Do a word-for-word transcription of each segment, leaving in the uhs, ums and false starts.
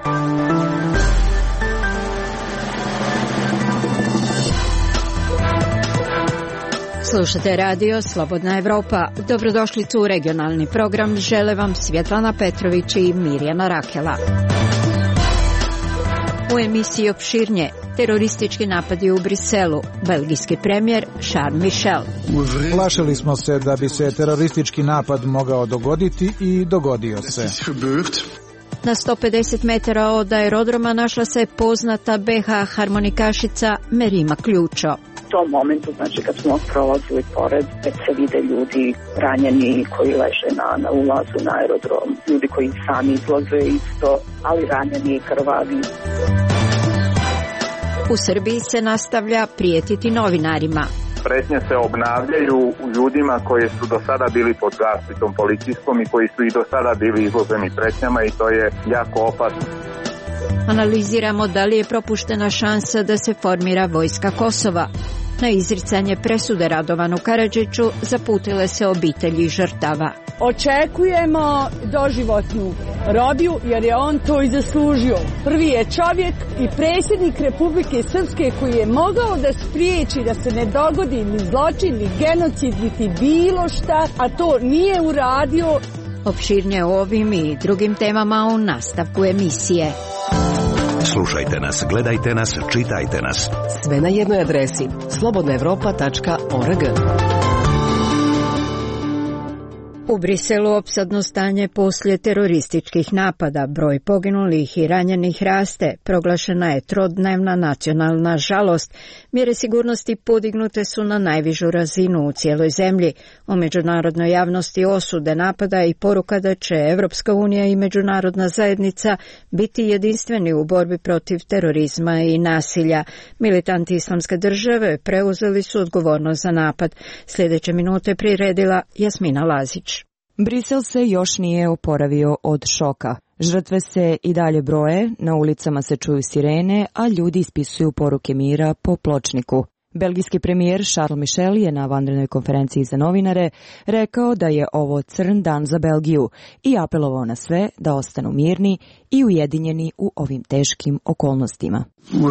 Slušate radio Slobodna Evropa. Dobrodošlicu u regionalni program. Žele vam Svjetlana Petrović i Mirjana Rakela. U emisiji opširnije teroristički napadi u Briselu, belgijski premijer Charles Michel. Plašili smo se da bi se teroristički napad mogao dogoditi i dogodio se. Na sto pedeset metara od aerodroma našla se poznata be ha harmonikašica Merima Ključo. U tom momentu, znači kad smo prolazili pored, već se vide ljudi ranjeni koji leže na, na ulazu na aerodrom, ljudi koji sami izlaze isto, ali ranjeni i krvavi. U Srbiji se nastavlja prijetiti novinarima. Pretnje se obnavljaju ljudima koji su do sada bili pod zaštitom policijskom i koji su i do sada bili izloženi pretnjama i to je jako opasno. Analiziramo da li je propuštena šansa da se formira vojska Kosova. Na izricanje presude Radovanu Karadžiću zaputile se obitelji žrtava. Očekujemo doživotnu robiju jer je on to i zaslužio. Prvi je čovjek i predsjednik Republike Srpske koji je mogao da spriječi da se ne dogodi ni zločin, ni genocid, niti bilo šta, a to nije uradio. Opširnije o ovim i drugim temama u nastavku emisije. Slušajte nas, gledajte nas, čitajte nas. Sve na jednoj adresi slobodna evropa tačka org. U Briselu opsadno stanje poslije terorističkih napada, broj poginulih i ranjenih raste, proglašena je trodnevna nacionalna žalost. Mjere sigurnosti podignute su na najvišu razinu u cijeloj zemlji. U međunarodnoj javnosti osude napada i poruka da će Evropska unija i međunarodna zajednica biti jedinstveni u borbi protiv terorizma i nasilja. Militanti Islamske države preuzeli su odgovornost za napad. Sljedeće minute priredila Jasmina Lazić. Brisel se još nije oporavio od šoka. Žrtve se i dalje broje, na ulicama se čuju sirene, a ljudi ispisuju poruke mira po pločniku. Belgijski premijer Charles Michel je na vanrednoj konferenciji za novinare rekao da je ovo crn dan za Belgiju i apelovao na sve da ostanu mirni i ujedinjeni u ovim teškim okolnostima.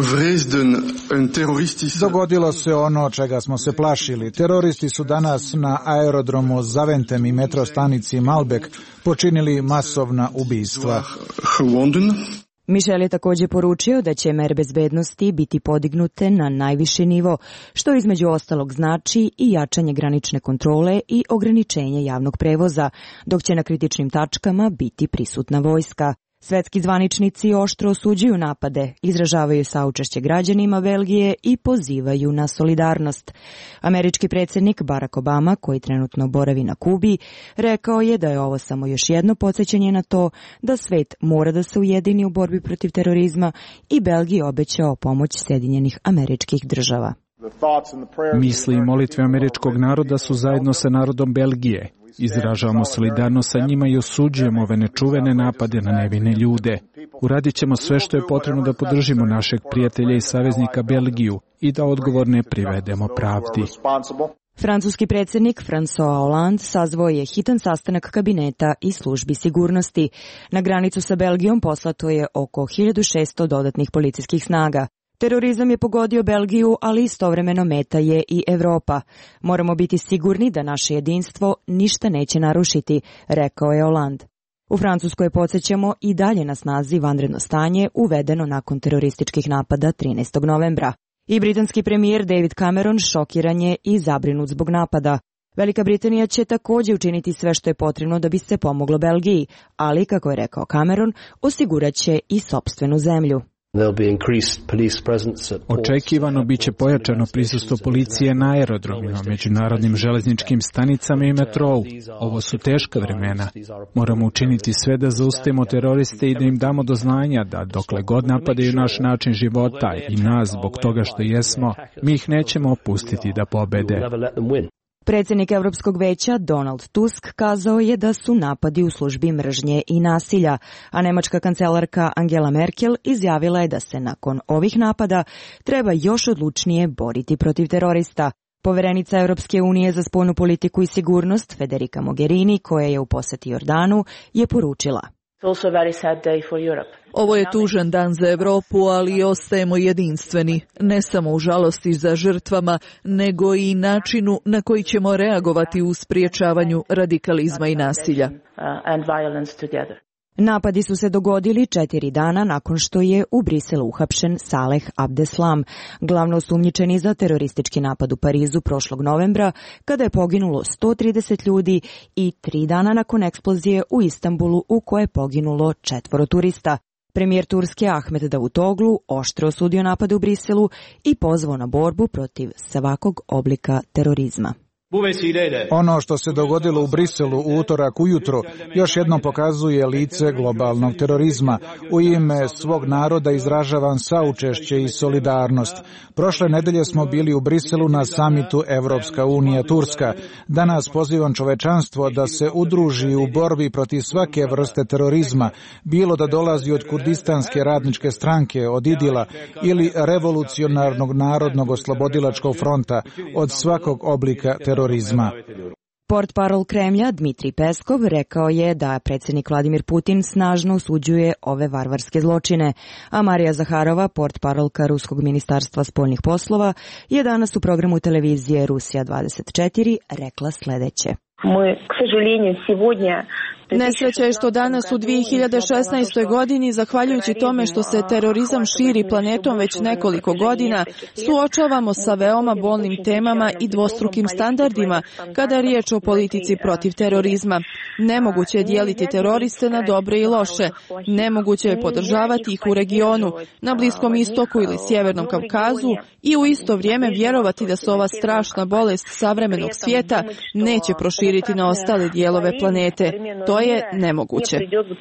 Dogodilo se ono čega smo se plašili. Teroristi su danas na aerodromu Zaventem i metrostanici Malbek počinili masovna ubistva. Michel je također poručio da će mere bezbednosti biti podignute na najviši nivo, što između ostalog znači i jačanje granične kontrole i ograničenje javnog prevoza, dok će na kritičnim tačkama biti prisutna vojska. Svetski zvaničnici oštro osuđuju napade, izražavaju saučešće građanima Belgije i pozivaju na solidarnost. Američki predsjednik Barack Obama, koji trenutno boravi na Kubi, rekao je da je ovo samo još jedno podsjećanje na to da svet mora da se ujedini u borbi protiv terorizma i Belgiji obećao pomoć Sjedinjenih Američkih Država. Misli i molitve američkog naroda su zajedno sa narodom Belgije. Izražavamo solidarnost sa njima i osuđujemo ove nečuvene napade na nevine ljude. Uradit ćemo sve što je potrebno da podržimo našeg prijatelja i saveznika Belgiju i da odgovorne privedemo pravdi. Francuski predsjednik François Hollande sazvao je hitan sastanak kabineta i službi sigurnosti. Na granicu sa Belgijom poslato je oko hiljadu šesto dodatnih policijskih snaga. Terorizam je pogodio Belgiju, ali istovremeno meta je i Evropa. Moramo biti sigurni da naše jedinstvo ništa neće narušiti, rekao je Hollande. U Francuskoj, podsjećamo, i dalje na snazi vanredno stanje uvedeno nakon terorističkih napada trinaestog novembra. I britanski premijer David Cameron šokiran je i zabrinut zbog napada. Velika Britanija će također učiniti sve što je potrebno da bi se pomoglo Belgiji, ali, kako je rekao Cameron, osigurat će i sopstvenu zemlju. Očekivano biće pojačano prisustvo policije na aerodromima, međunarodnim železničkim stanicama i metrou. Ovo su teška vremena. Moramo učiniti sve da zaustavimo teroriste i da im damo do znanja da dokle god napadaju naš način života i nas zbog toga što jesmo, mi ih nećemo opustiti da pobede. Predsjednik Europskog veća Donald Tusk kazao je da su napadi u službi mržnje i nasilja, a nemačka kancelarka Angela Merkel izjavila je da se nakon ovih napada treba još odlučnije boriti protiv terorista. Poverenica Europske unije za spoljnu politiku i sigurnost Federica Mogherini, koja je u posjeti Jordanu, je poručila: Ovo je tužan dan za Evropu, ali ostajemo jedinstveni, ne samo u žalosti za žrtvama, nego i načinu na koji ćemo reagovati u spriječavanju radikalizma i nasilja. Napadi su se dogodili četiri dana nakon što je u Briselu uhapšen Saleh Abdeslam, glavno osumnjičeni za teroristički napad u Parizu prošlog novembra, kada je poginulo sto trideset ljudi, i tri dana nakon eksplozije u Istanbulu u kojoj je poginulo četvoro turista. Premijer Turske Ahmet Davutoglu oštro osudio napade u Briselu i pozvao na borbu protiv svakog oblika terorizma. Ono što se dogodilo u Briselu u utorak ujutro još jednom pokazuje lice globalnog terorizma. U ime svog naroda izražavam saučešće i solidarnost. Prošle nedelje smo bili u Briselu na samitu Evropska unija Turska. Danas pozivam čovečanstvo da se udruži u borbi protiv svake vrste terorizma, bilo da dolazi od Kurdistanske radničke stranke, od Idila ili revolucionarnog narodnog oslobodilačkog fronta, od svakog oblika terorizma. Portparol Kremlja Dmitrij Peskov rekao je da predsjednik Vladimir Putin snažno osuđuje ove varvarske zločine, a Marija Zaharova, portparolka Ruskog ministarstva spoljnih poslova, je danas u programu televizije Rusija dvadeset četiri rekla sljedeće. Nesreća je što danas u dvije hiljade šesnaestoj godini, zahvaljujući tome što se terorizam širi planetom već nekoliko godina, suočavamo sa veoma bolnim temama i dvostrukim standardima kada je riječ o politici protiv terorizma. Nemoguće je dijeliti teroriste na dobre i loše. Nemoguće je podržavati ih u regionu, na Bliskom istoku ili Sjevernom Kavkazu i u isto vrijeme vjerovati da se ova strašna bolest savremenog svijeta neće proširiti na ostale dijelove planete. To je nemoguće.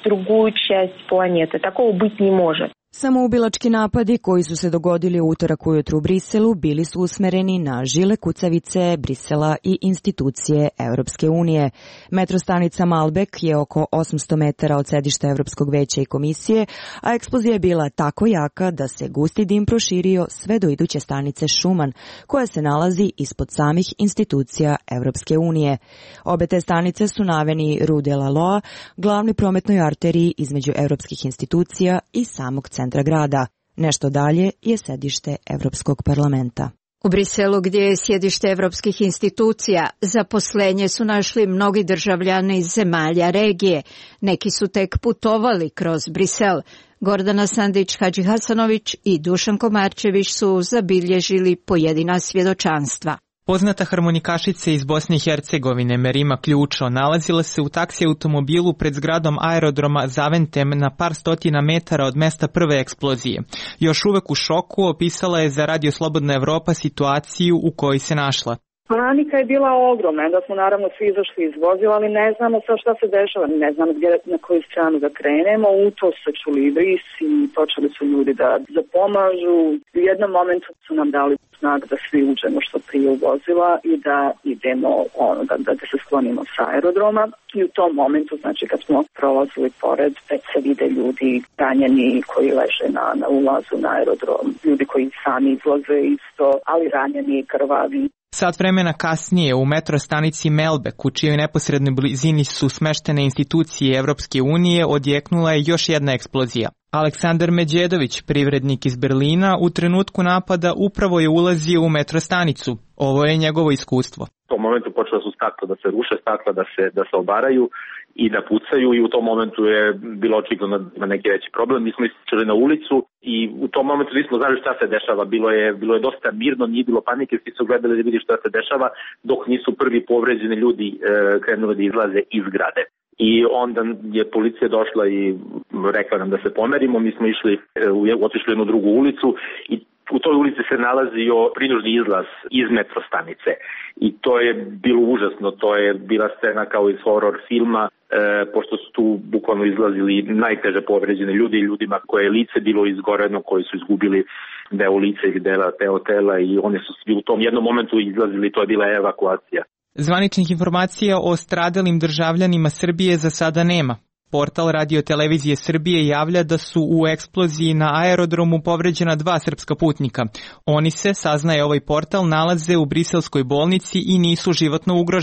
Samoubilački napadi koji su se dogodili u utorak ujutru u Briselu bili su usmereni na žile kucavice Brisela i institucije Europske unije. Metrostanica Malbek je oko osamsto metara od sedišta Europskog veća i komisije, a eksplozija je bila tako jaka da se gusti dim proširio sve do iduće stanice Schumann, koja se nalazi ispod samih institucija Europske unije. Obe te stanice su na aveni Rue de la Loa, glavnoj prometnoj arteriji između europskih institucija i samog centra grada. Nešto dalje je sedište Europskog parlamenta. U Briselu, gdje je sjedište evropskih institucija, zaposlenje su našli mnogi državljani iz zemalja regije. Neki su tek putovali kroz Brisel. Gordana Sandić Hadžihasanović i Dušan Komarčević su zabilježili pojedina svjedočanstva. Poznata harmonikašica iz Bosne i Hercegovine Merima Ključo nalazila se u taksi automobilu pred zgradom aerodroma Zaventem na par stotina metara od mesta prve eksplozije. Još uvek u šoku opisala je za Radio Slobodna Evropa situaciju u kojoj se našla. Panika je bila ogromna, da smo naravno svi izašli iz vozila, ali ne znamo sad šta se dešava, ne znamo gdje, na koju stranu da krenemo. U to se čuli bris i počeli su ljudi da, da pomažu. U jednom momentu su nam dali znak da svi uđemo što prije u vozila i da idemo, ono, da, da se sklonimo sa aerodroma. I u tom momentu, znači kad smo prolazili pored, već se vide ljudi ranjeni koji leže na, na ulazu na aerodrom, ljudi koji sami izlaze isto, ali ranjeni i krvavi. Sat vremena kasnije u metrostanici Melbek, u čijoj neposrednoj blizini su smeštene institucije Evropske unije, odjeknula je još jedna eksplozija. Aleksandar Međedović, privrednik iz Berlina, u trenutku napada upravo je ulazio u metrostanicu. Ovo je njegovo iskustvo. U tom momentu počela su stakla da se ruše, stakla da se, da se obaraju i da pucaju i u tom momentu je bilo očigledno na neki veći problem. Mi smo ističali na ulicu i u tom momentu nismo znali šta se dešava. Bilo je, bilo je dosta mirno, nije bilo panike, svi su gledali da vidi šta se dešava dok nisu prvi povređeni ljudi e, krenuli da izlaze iz zgrade. I onda je policija došla i rekla nam da se pomerimo, mi smo išli, e, otišli u jednu drugu ulicu i u toj ulici se nalazio prinužni izlaz iz metrostanice i to je bilo užasno, to je bila scena kao iz horror filma, e, pošto su tu bukvalno izlazili najteže povređene ljudi i ljudima koje je lice bilo izgoreno, koji su izgubili deo lice ili dela teo tela i oni su svi u tom jednom momentu izlazili, to je bila evakuacija. Zvaničnih informacija o stradalim državljanima Srbije za sada nema. Portal Radio Televizije Srbije javlja da su u eksploziji na aerodromu povređena dva srpska putnika. Oni se, saznaje ovaj portal, nalaze u briselskoj bolnici i nisu životno ugroženi.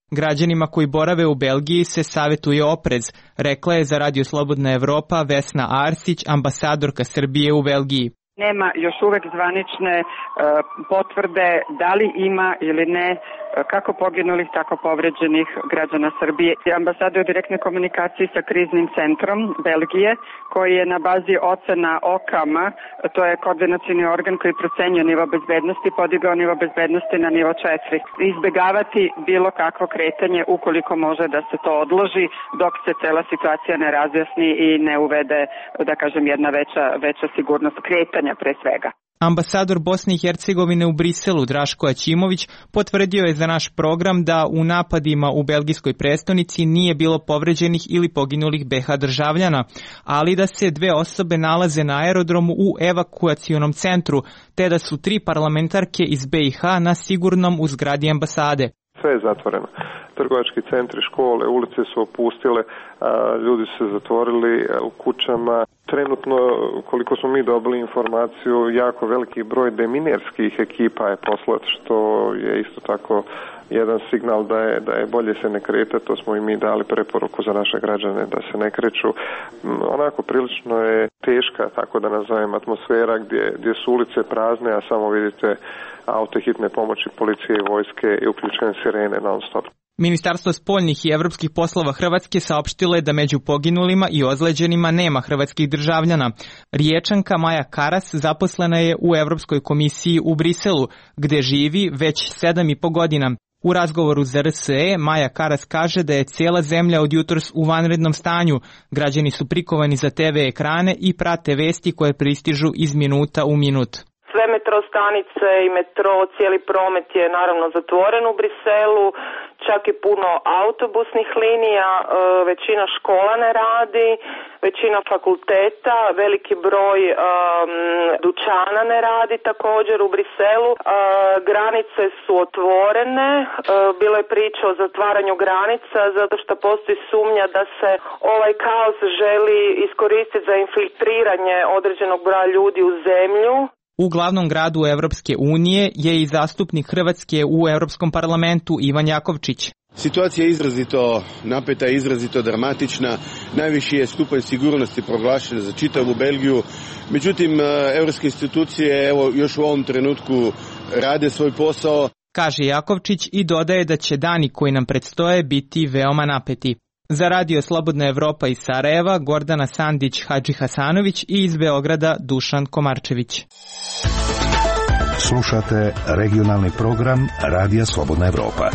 Građanima koji borave u Belgiji se savjetuje oprez, rekla je za Radio Slobodna Evropa Vesna Arsić, ambasadorka Srbije u Belgiji. Nema još uvek zvanične uh, potvrde da li ima ili ne uh, kako poginulih, tako povređenih građana Srbije. Ambasada je u direktnoj komunikaciji sa kriznim centrom Belgije, koji je na bazi ocena O K A M-a, to je koordinacioni organ koji procenjuje nivo bezbednosti, podigao nivo bezbednosti na nivo četiri. Izbegavati bilo kakvo kretanje ukoliko može da se to odloži dok se cela situacija ne razjasni i ne uvede, da kažem, jedna veća, veća sigurnost kretanja pre svega. Ambasador Bosne i Hercegovine u Briselu Draško Aćimović potvrdio je za naš program da u napadima u belgijskoj prestonici nije bilo povređenih ili poginulih B H državljana, ali da se dve osobe nalaze na aerodromu u evakuacionom centru, te da su tri parlamentarke iz B i H na sigurnom u zgradi ambasade. Sve je zatvoreno. Trgovački centri, škole, ulice su opustile, ljudi su se zatvorili u kućama. Trenutno, koliko smo mi dobili informaciju, jako veliki broj deminerskih ekipa je poslat, što je isto tako jedan signal da je, da je bolje se ne kretati. To smo i mi dali preporuku za naše građane da se ne kreću. Onako, prilično je teška, tako da nazovem, atmosfera gdje, gdje su ulice prazne, a samo vidite auto hitne pomoći, policije i vojske i uključene sirene non stop. Ministarstvo spoljnih i evropskih poslova Hrvatske saopštilo je da među poginulima i ozleđenima nema hrvatskih državljana. Riječanka Maja Karas zaposlena je u Evropskoj komisiji u Briselu, gde živi već sedam i po godina. U razgovoru za R S E Maja Karas kaže da je cijela zemlja od jutros u vanrednom stanju. Građani su prikovani za T V ekrane i prate vesti koje pristižu iz minuta u minut. Sve metro stanice i metro, cijeli promet je naravno zatvoren u Briselu, čak i puno autobusnih linija, većina škola ne radi, većina fakulteta, veliki broj um, dućana ne radi također u Briselu. Uh, granice su otvorene, uh, bilo je priča o zatvaranju granica zato što postoji sumnja da se ovaj kaos želi iskoristiti za infiltriranje određenog broja ljudi u zemlju. U glavnom gradu Evropske unije je i zastupnik Hrvatske u Europskom parlamentu Ivan Jakovčić. Situacija je izrazito napeta, izrazito dramatična. Najviši je stupanj sigurnosti proglašen za čitavu Belgiju. Međutim, evropske institucije evo još u ovom trenutku rade svoj posao. Kaže Jakovčić i dodaje da će dani koji nam predstoje biti veoma napeti. Za Radio Slobodna Evropa iz Sarajeva Gordana Sandić-Hadži-Hasanović i iz Beograda Dušan Komarčević. Slušate regionalni program Radija Slobodna Evropa.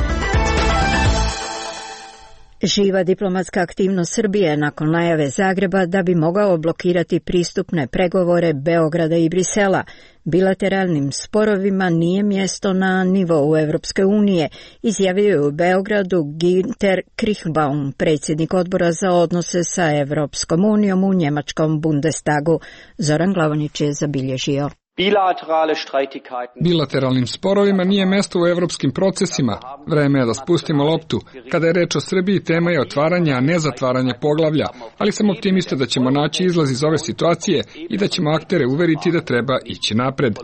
Živa diplomatska aktivnost Srbije nakon najave Zagreba da bi mogao blokirati pristupne pregovore Beograda i Brisela. Bilateralnim sporovima nije mjesto na nivou Evropske unije, izjavio je u Beogradu Günter Krichbaum, predsjednik odbora za odnose sa Evropskom unijom u njemačkom Bundestagu. Zoran Glavonić je zabilježio. Bilateralnim sporovima nije mesto u evropskim procesima. Vreme je da spustimo loptu. Kada je reč o Srbiji, tema je otvaranja, a ne zatvaranje poglavlja. Ali sam optimista da ćemo naći izlaz iz ove situacije i da ćemo aktere uveriti da treba ići napred.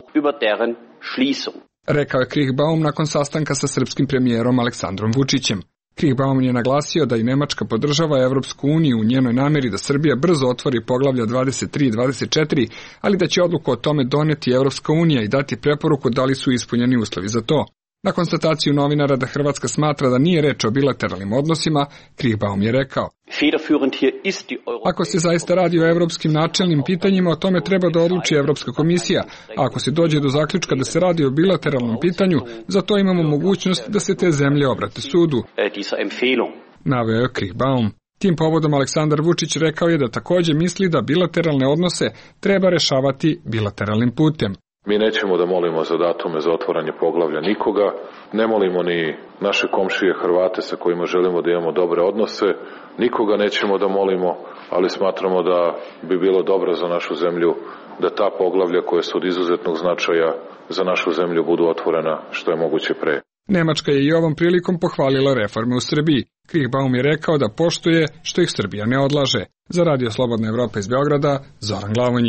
Rekao je Krichbaum nakon sastanka sa srpskim premijerom Aleksandrom Vučićem. Krichbaum je naglasio da i Nemačka podržava Evropsku uniju u njenoj nameri da Srbija brzo otvori poglavlja dvadeset tri i dvadeset četiri, ali da će odluku o tome doneti Evropska unija i dati preporuku da li su ispunjeni uslovi za to. Na konstataciju novinara da Hrvatska smatra da nije reč o bilateralnim odnosima, Krichbaum je rekao: Ako se zaista radi o evropskim načelnim pitanjima, o tome treba da odluči Evropska komisija. A ako se dođe do zaključka da se radi o bilateralnom pitanju, za to imamo mogućnost da se te zemlje obrate sudu. Naveo je Krichbaum. Tim povodom Aleksandar Vučić rekao je da također misli da bilateralne odnose treba rešavati bilateralnim putem. Mi nećemo da molimo za datume za otvaranje poglavlja nikoga, ne molimo ni naše komšije Hrvate sa kojima želimo da imamo dobre odnose, nikoga nećemo da molimo, ali smatramo da bi bilo dobro za našu zemlju da ta poglavlja koje su od izuzetnog značaja za našu zemlju budu otvorena što je moguće pre. Nemačka je i ovom prilikom pohvalila reforme u Srbiji. Krichbaum je rekao da poštuje što ih Srbija ne odlaže. Za Radio Slobodna Evropa iz Beograda, Zoran Glavonjić.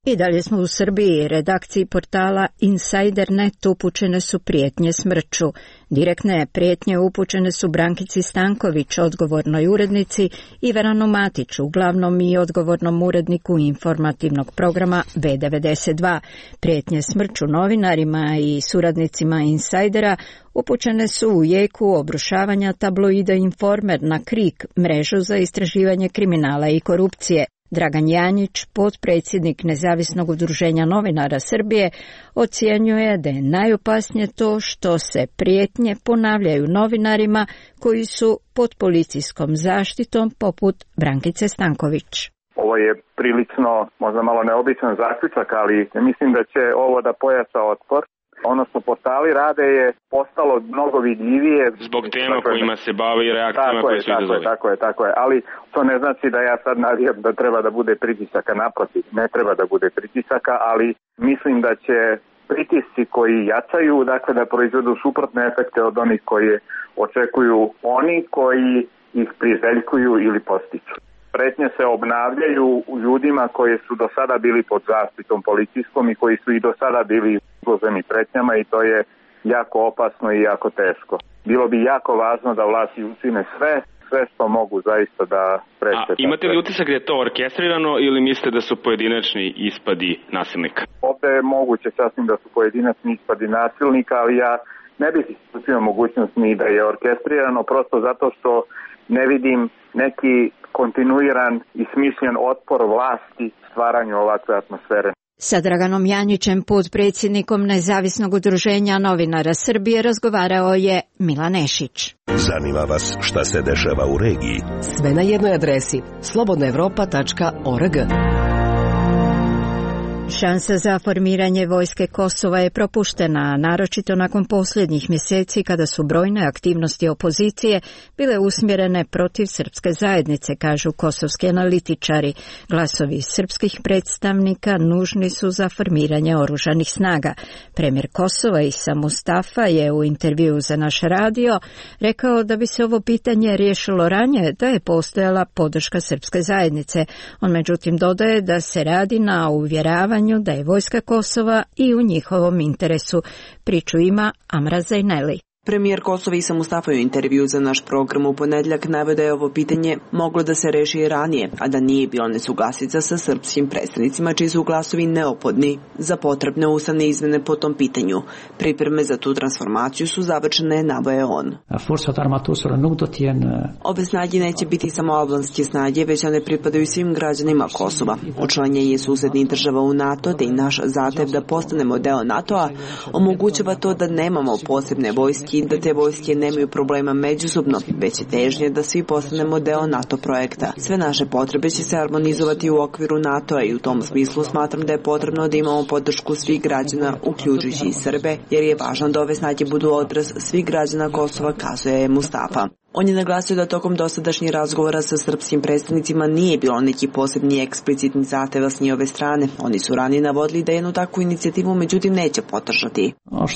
I dalje smo u Srbiji. Redakciji portala Insider punkt net upućene su prijetnje smrću. Direktne prijetnje upućene su Brankici Stanković, odgovornoj urednici, i Veranu Matiću, glavnom i odgovornom uredniku informativnog programa B devedeset dva. Prijetnje smrću novinarima i suradnicima Insajdera upućene su u jeku obrušavanja tabloida Informer na KRIK, mrežu za istraživanje kriminala i korupcije. Dragan Janjić, potpredsjednik Nezavisnog udruženja novinara Srbije, ocjenjuje da je najopasnije to što se prijetnje ponavljaju novinarima koji su pod policijskom zaštitom poput Brankice Stanković. Ovo je prilično, možda malo neobičan zaključak, ali mislim da će ovo da pojača otpor. Ono što portali rade je postalo mnogo vidljivije zbog tema kojima se bave i reakcijama koje su izazove. Tako je, tako je, ali to ne znači da ja sad navijam da treba da bude pritisaka, naprotiv, ne treba da bude pritisaka, ali mislim da će pritisci koji jačaju, dakle da proizvedu suprotne efekte od onih koje očekuju oni koji ih priželjkuju ili postiču. Pretnje se obnavljaju u ljudima koji su do sada bili pod zaštitom policijskom i koji su i do sada bili izloženi pretnjama i to je jako opasno i jako teško. Bilo bi jako važno da vlasti učine sve, sve što mogu zaista da spreče. A imate li utisak da je to orkestrirano ili mislite da su pojedinačni ispadi nasilnika? Ovde je moguće sasvim da su pojedinačni ispadi nasilnika, ali ja ne bih isključio mogućnost ni da je orkestrirano, prosto zato što ne vidim neki kontinuiran i smišljen otpor vlasti stvaranju ovakve atmosfere. Sa Draganom Janjićem, potpredsjednikom Nezavisnog udruženja novinara Srbije, razgovarao je Milan Nešić. Zanima vas šta se dešava u regiji? Sve na jednoj adresi slobodna evropa tačka org. Šansa za formiranje vojske Kosova je propuštena, naročito nakon posljednjih mjeseci kada su brojne aktivnosti opozicije bile usmjerene protiv srpske zajednice, kažu kosovski analitičari. Glasovi srpskih predstavnika nužni su za formiranje oružanih snaga. Premijer Kosova Isa Mustafa je u intervjuu za naš radio rekao da bi se ovo pitanje riješilo ranije da je postojala podrška srpske zajednice. On međutim dodaje da se radi na uvjeravanju da je vojska Kosova i u njihovom interesu. Priču ima Amra Zaineli. Premijer Kosova Isa Mustafa u intervju za naš program u ponedjeljak naveo da je ovo pitanje moglo da se reši i ranije, a da nije bilo nesuglasica sa srpskim predstavnicima čiji su glasovi neophodni za potrebne ustavne izmene po tom pitanju. Pripreme za tu transformaciju su završene, naveo je on. Ove snage neće biti samo albanske snage, već one pripadaju svim građanima Kosova. Učlanjenje susednih država u NATO, da i naš zahtev da postanemo deo NATO-a omogućava to da nemamo posebne vojske i da te vojske nemaju problema međusobno, već je težnje da svi postanemo deo NATO projekta. Sve naše potrebe će se harmonizovati u okviru NATO-a i u tom smislu smatram da je potrebno da imamo podršku svih građana, uključujući i Srbe, jer je važno da ove snage budu odraz svih građana Kosova, kazuje je Mustafa. On je naglasio da tokom dosadašnjih razgovora sa srpskim predstavnicima nije bilo neki posebni eksplicitni zahteva s njihove strane. Oni su ranije navodili da jednu takvu inicijativu međutim neće podržati.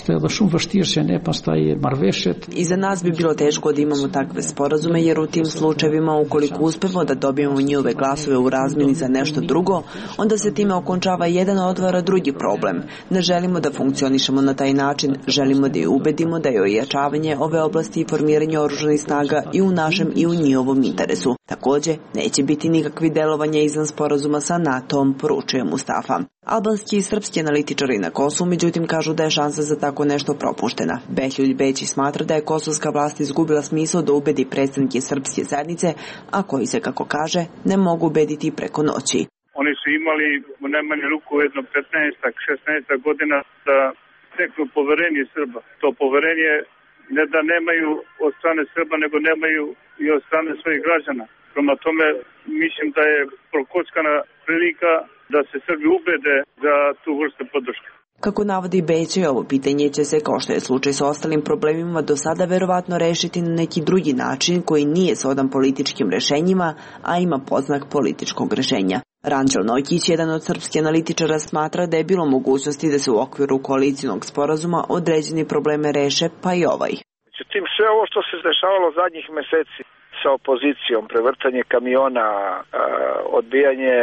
I za nas bi bilo teško da imamo takve sporazume, jer u tim slučajevima ukoliko uspemo da dobijemo njihove glasove u razmjeni za nešto drugo, onda se time okončava jedan, a otvara drugi problem. Ne želimo da funkcionišemo na taj način, želimo da je ubedimo da je ojačavanje ove oblasti i formiranje oružanih snaga i u našem i u njihovom interesu. Također, neće biti nikakvi delovanja izvan sporazuma sa NATO-om, poručuje Mustafa. Albanski i srpski analitičari na Kosovu međutim kažu da je šansa za tako nešto propuštena. Behljuj Bečić smatra da je kosovska vlast izgubila smisao da ubedi predstavnike srpske zajednice, a koji se, kako kaže, ne mogu ubediti preko noći. Oni su imali u najmanje ruku jedno petnaest šesnaest godina da steknu poverenje Srba. To poverenje ne da nemaju od strane Srba, nego nemaju i od strane svojih građana. Prema tome, mislim da je prokockana prilika da se Srbi ubede za tu vrstu podrške. Kako navodi Bečić, ovo pitanje će se, kao što je slučaj sa ostalim problemima, do sada verovatno rešiti na neki drugi način koji nije sodan političkim rešenjima, a ima podznak političkog rešenja. Ranđel Nojkić, jedan od srpskih analitičara, smatra da je bilo mogućnosti da se u okviru koalicijonog sporazuma određeni probleme reše, pa i ovaj. Međutim, sve ovo što se dešavalo zadnjih meseci sa opozicijom, prevrtanje kamiona, odbijanje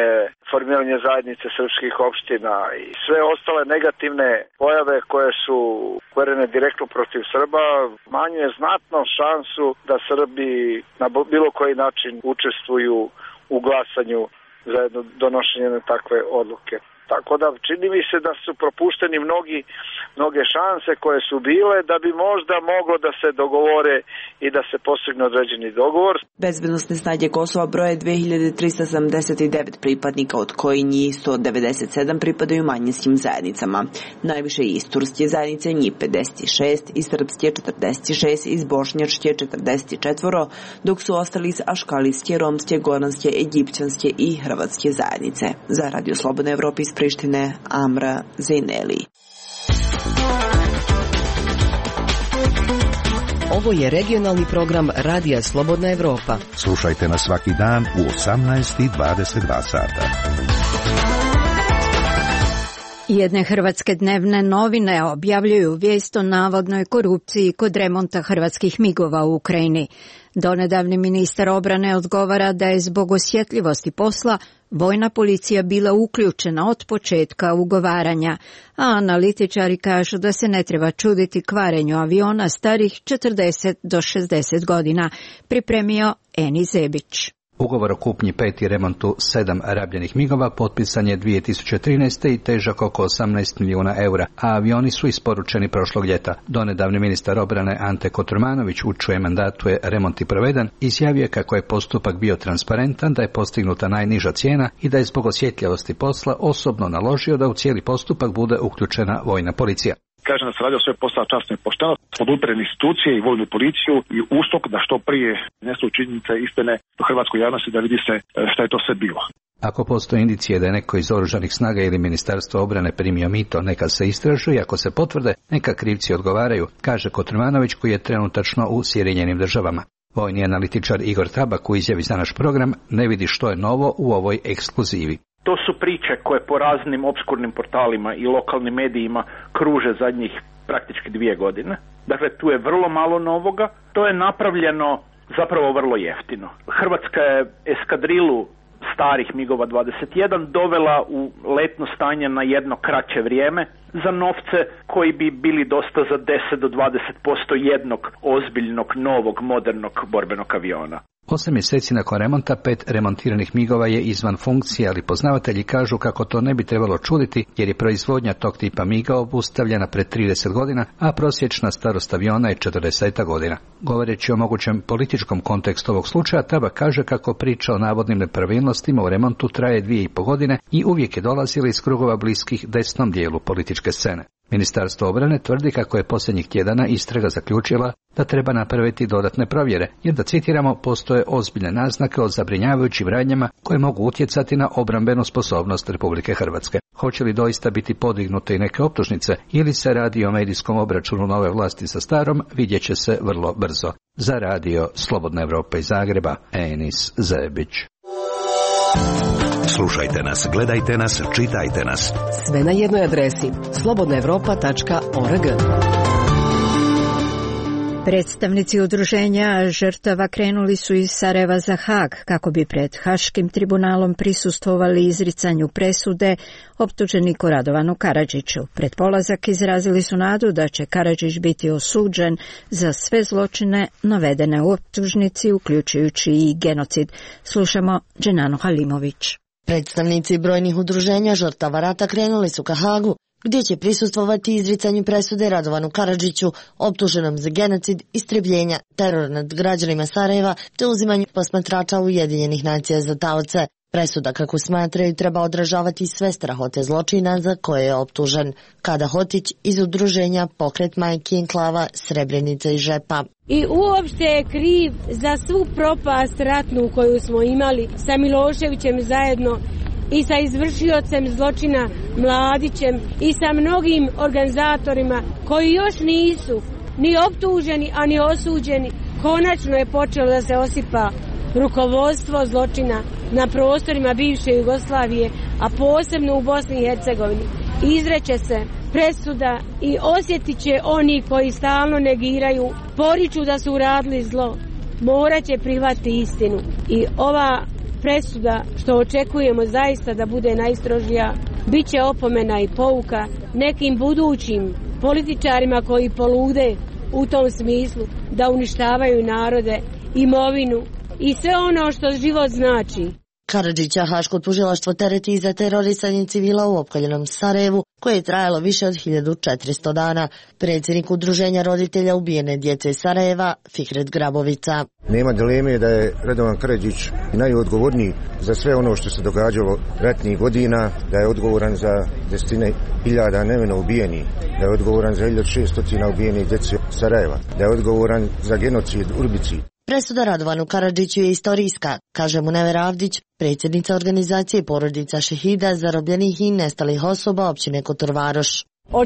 formiranje zajednice srpskih opština i sve ostale negativne pojave koje su kverene direktno protiv Srba, manjuje znatno šansu da Srbi na bilo koji način učestvuju u glasanju za jedno donošenje na takve odluke. Tako da čini mi se da su propušteni mnogi, mnoge šanse koje su bile da bi možda moglo da se dogovore i da se postigne određeni dogovor. Bezbednosne snage Kosova broje dve hiljade trista sedamdeset devet pripadnika, od koji njih sto devedeset sedam pripadaju manjinskim zajednicama. Najviše iz turske zajednice, njih pedeset šest, iz srpske četrdeset šest, iz bošnjačke četrdeset četiri, dok su ostali iz aškalijske, romske, goranske, egipćanske i hrvatske zajednice. Za Radio Slobodna Evropa iz Prištine, Amra Zejneli. Ovo je regionalni program Radija Slobodna Evropa. Slušajte nas svaki dan u osamnaest i dvadeset dva sata. Jedne hrvatske dnevne novine objavljuju vijest o navodnoj korupciji kod remonta hrvatskih migova u Ukrajini. Donedavni ministar obrane odgovara da je zbog osjetljivosti posla vojna policija bila uključena od početka ugovaranja, a analitičari kažu da se ne treba čuditi kvarenju aviona starih četrdeset do šezdeset godina, pripremio Eni Zebić. Ugovor o kupnji pet i remontu sedam rabljenih migova potpisan je dvije tisuće trinaeste. i težak oko osamnaest milijuna eura, a avioni su isporučeni prošlog ljeta. Donedavni ministar obrane Ante Kotromanović, u čijem mandatu je remont i proveden, izjavio kako je postupak bio transparentan, da je postignuta najniža cijena i da je zbog osjetljivosti posla osobno naložio da u cijeli postupak bude uključena vojna policija. Kaže da se radi o sve posao časno i pošteno, podupirene institucije i vojnu policiju i ustok da što prije nesu činjenice istine do hrvatskoj javnosti da vidi se šta je to sve bilo. Ako postoje indicije da je neko iz oružanih snaga ili Ministarstvo obrane primio mito, neka se istražuje i ako se potvrde, neka krivci odgovaraju, kaže Kotromanović, koji je trenutačno u Sjedinjenim državama. Vojni analitičar Igor Tabak u izjavi za naš program ne vidi što je novo u ovoj ekskluzivi. To su priče koje po raznim opskurnim portalima i lokalnim medijima kruže zadnjih praktički dvije godine. Dakle, tu je vrlo malo novoga. To je napravljeno zapravo vrlo jeftino. Hrvatska je eskadrilu starih migova dvadeset jedan dovela u letno stanje na jedno kraće vrijeme za novce koji bi bili dosta za deset do dvadeset posto jednog ozbiljnog, novog, modernog borbenog aviona. Osam mjeseci nakon remonta pet remontiranih migova je izvan funkcije, ali poznavatelji kažu kako to ne bi trebalo čuditi jer je proizvodnja tog tipa miga obustavljena pred trideset godina, a prosječna starost aviona je četrdeset godina. Govoreći o mogućem političkom kontekstu ovog slučaja, Tabak kaže kako priča o navodnim nepravilnostima u remontu traje dvije i po godine i uvijek je dolazila iz krugova bliskih desnom dijelu političke scene. Ministarstvo obrane tvrdi kako je posljednjih tjedana istraga zaključila da treba napraviti dodatne provjere, jer da citiramo, postoje ozbiljne naznake o zabrinjavajućim radnjama koje mogu utjecati na obrambenu sposobnost Republike Hrvatske. Hoće li doista biti podignute i neke optužnice ili se radi o medijskom obračunu nove vlasti sa starom, vidjet će se vrlo brzo. Za Radio Slobodna Evropa iz Zagreba, Enis Zebić. Slušajte nas, gledajte nas, čitajte nas. Sve na jednoj adresi slobodna evropa tačka org. Predstavnici udruženja žrtava krenuli su iz Sarajeva za Hag kako bi pred Haškim tribunalom prisustvovali izricanju presude optuženiku Radovanu Karadžiću. Pred polazak izrazili su nadu da će Karadžić biti osuđen za sve zločine navedene u optužnici, uključujući i genocid. Slušamo Dženanu Halimović. Predstavnici brojnih udruženja žrtava rata krenuli su ka Hagu, gdje će prisustvovati izricanju presude Radovanu Karadžiću, optuženom za genocid, istrebljenja, teror nad građanima Sarajeva te uzimanju posmatrača Ujedinjenih nacija za taoce. Presuda, kako smatraju, treba odražavati sve strahote zločina za koje je optužen. Kada Hotić iz udruženja Pokret majki enklava Srebrenica i Žepa. I uopšte je kriv za svu propast ratnu koju smo imali sa Miloševićem zajedno i sa izvršiocem zločina Mladićem i sa mnogim organizatorima koji još nisu ni optuženi, a ni osuđeni. Konačno je počelo da se osipa rukovodstvo zločina na prostorima bivše Jugoslavije, a posebno u Bosni i Hercegovini. Izreće se presuda i osjetit će oni koji stalno negiraju, poriču da su uradili zlo, morat će prihvatiti istinu. I ova presuda, što očekujemo zaista da bude najstrožija, bit će opomena i pouka nekim budućim političarima koji polude u tom smislu da uništavaju narode, imovinu i sve ono što život znači. Karadžića haško tužilaštvo tereti i za terorisanje civila u opkoljenom Sarajevu, koje je trajalo više od hiljadu četiristo dana. Predsjednik udruženja roditelja ubijene djece Sarajeva, Fikret Grabovica. Nema dileme da je Radovan Karadžić najodgovorniji za sve ono što se događalo ratnih godina, da je odgovoran za desetine hiljada nevino ubijenih, da je odgovoran za hiljadu šesto ubijenih djece Sarajeva, da je odgovoran za genocid Urbici. Presuda Radovanu Karadžiću je istorijska, kaže Munevera Avdić, predsjednica organizacije porodica šehida, zarobljenih i nestalih osoba općine Kotorvaroš.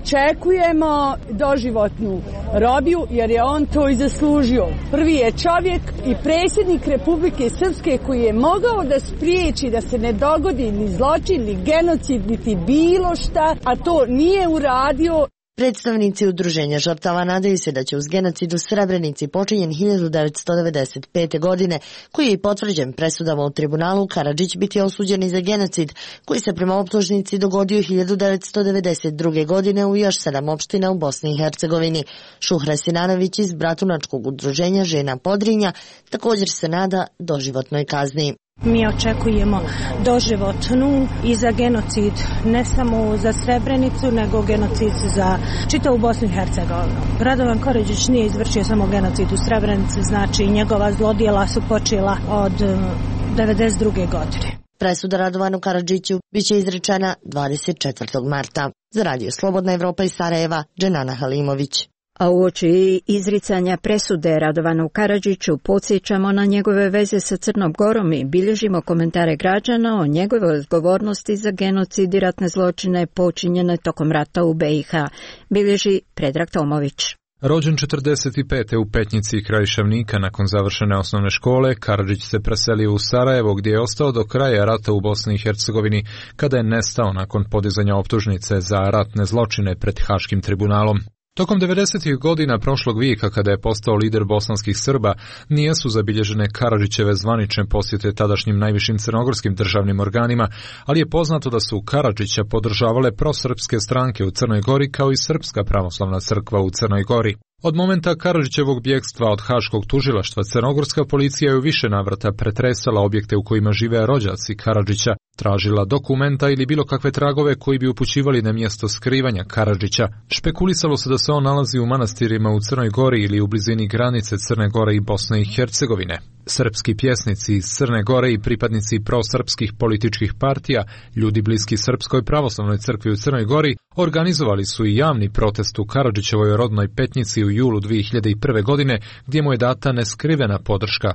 Očekujemo doživotnu robiju jer je on to i zaslužio. Prvi je čovjek i predsjednik Republike Srpske koji je mogao da spriječi da se ne dogodi ni zločin, ni genocid, niti bilo šta, a to nije uradio. Predstavnici udruženja žrtava nadaju se da će uz genocid u Srebrenici počinjen hiljadu devetsto devedeset pete. godine, koji je potvrđen presudama u tribunalu, Karadžić biti osuđen i za genocid, koji se prema optužnici dogodio hiljadu devetsto devedeset druge. godine u još sedam opština u Bosni i Hercegovini. Šuhra Sinanović iz Bratunačkog udruženja Žena Podrinja također se nada doživotnoj kazni. Mi očekujemo doživotnu i za genocid, ne samo za Srebrenicu, nego genocid za čitavu Bosnu i Hercegovinu. Radovan Karadžić nije izvršio samo genocid u Srebrenici, znači njegova zlodjela su počela od devedeset druge. godine. Presuda Radovanu Karadžiću biće izrečena dvadeset četvrtog marta. Za Radio Slobodna Evropa iz Sarajeva, Dženana Halimović. A uoči izricanja presude Radovanu Karadžiću podsjećamo na njegove veze sa Crnom Gorom i bilježimo komentare građana o njegovoj odgovornosti za genocid i ratne zločine počinjene tokom rata u be i ha, bilježi Predrag Tomović. Rođen četrdeset pete. u Petnici kraj Šavnika, nakon završene osnovne škole, Karadžić se preselio u Sarajevo gdje je ostao do kraja rata u Bosni i Hercegovini, kada je nestao nakon podizanja optužnice za ratne zločine pred Haškim tribunalom. Tokom devedesetih godina prošlog vijeka, kada je postao lider bosanskih Srba, nijesu zabilježene Karadžićeve zvanične posjete tadašnjim najvišim crnogorskim državnim organima, ali je poznato da su Karadžića podržavale prosrpske stranke u Crnoj Gori kao i Srpska pravoslavna crkva u Crnoj Gori. Od momenta Karadžićevog bjegstva od Haškog tužilaštva, crnogorska policija je u više navrata pretresala objekte u kojima žive rođaci Karadžića, tražila dokumenta ili bilo kakve tragove koji bi upućivali na mjesto skrivanja Karadžića. Špekulisalo se da se on nalazi u manastirima u Crnoj Gori ili u blizini granice Crne Gore i Bosne i Hercegovine. Srpski pjesnici iz Crne Gore i pripadnici prosrpskih političkih partija, ljudi bliski Srpskoj pravoslavnoj crkvi u Crnoj Gori, organizovali su i javni protest u Karadžićevoj rodnoj Petnici u julu dvije hiljade prve. godine, gdje mu je data neskrivena podrška.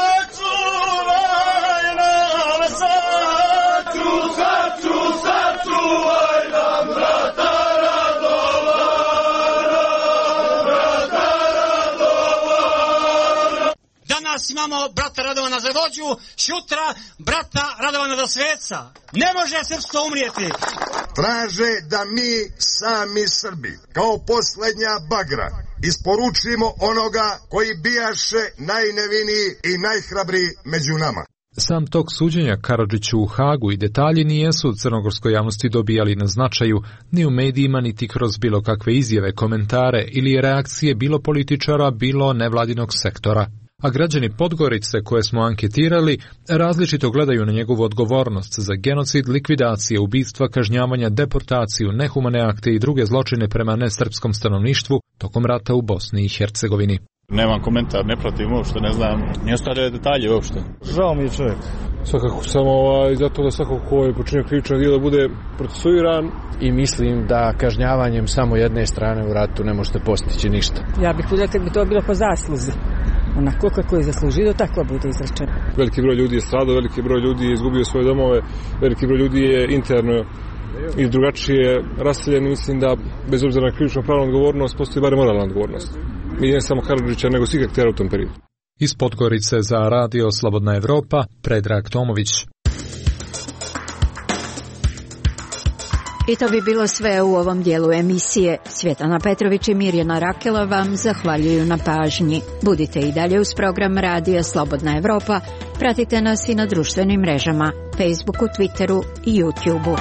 Danas imamo brata Radovana za vođu, sutra brata Radovana za sveca. Ne može srpstvo umrijeti. Traže da mi sami Srbi, kao posljednja bagra, isporučimo onoga koji bijaše najneviniji i najhrabriji među nama. Sam tok suđenja Karadžiću u Hagu i detalji nijesu u crnogorskoj javnosti dobijali na značaju, ni u medijima, niti kroz bilo kakve izjave, komentare ili reakcije bilo političara, bilo nevladinog sektora. A građani Podgorice koje smo anketirali različito gledaju na njegovu odgovornost za genocid, likvidacije, ubistva, kažnjavanja, deportaciju, nehumane akte i druge zločine prema nesrpskom stanovništvu tokom rata u Bosni i Hercegovini. Nemam komentar, ne pratim uopšte, ne znam, ne ostare detalje uopšte. Žao mi je čovjek. Svakako samo ovaj, zato da svakako ko je počinio krivično djelo bude procesuiran. I mislim da kažnjavanjem samo jedne strane u ratu ne možete postići ništa. Ja bih voljela kad bi to bilo po zasluzi. Onako kako je zaslužio, tako bude izrečeno. Veliki broj ljudi je stradao, veliki broj ljudi je izgubio svoje domove, veliki broj ljudi je interno i drugačije raseljeni. Mislim da bez obzira na krivično pravnu odgovornost postoji bar moralna odgovornost. I ne samo Karadžića, nego svih aktera u tom periodu. Iz Podgorice za Radio Slobodna Evropa, Predrag Tomović. I to bi bilo sve u ovom dijelu emisije. Svjetlana Petrović i Mirjana Rakela vam zahvaljuju na pažnji. Budite i dalje uz program Radija Slobodna Evropa. Pratite nas i na društvenim mrežama, Facebooku, Twitteru i YouTubeu.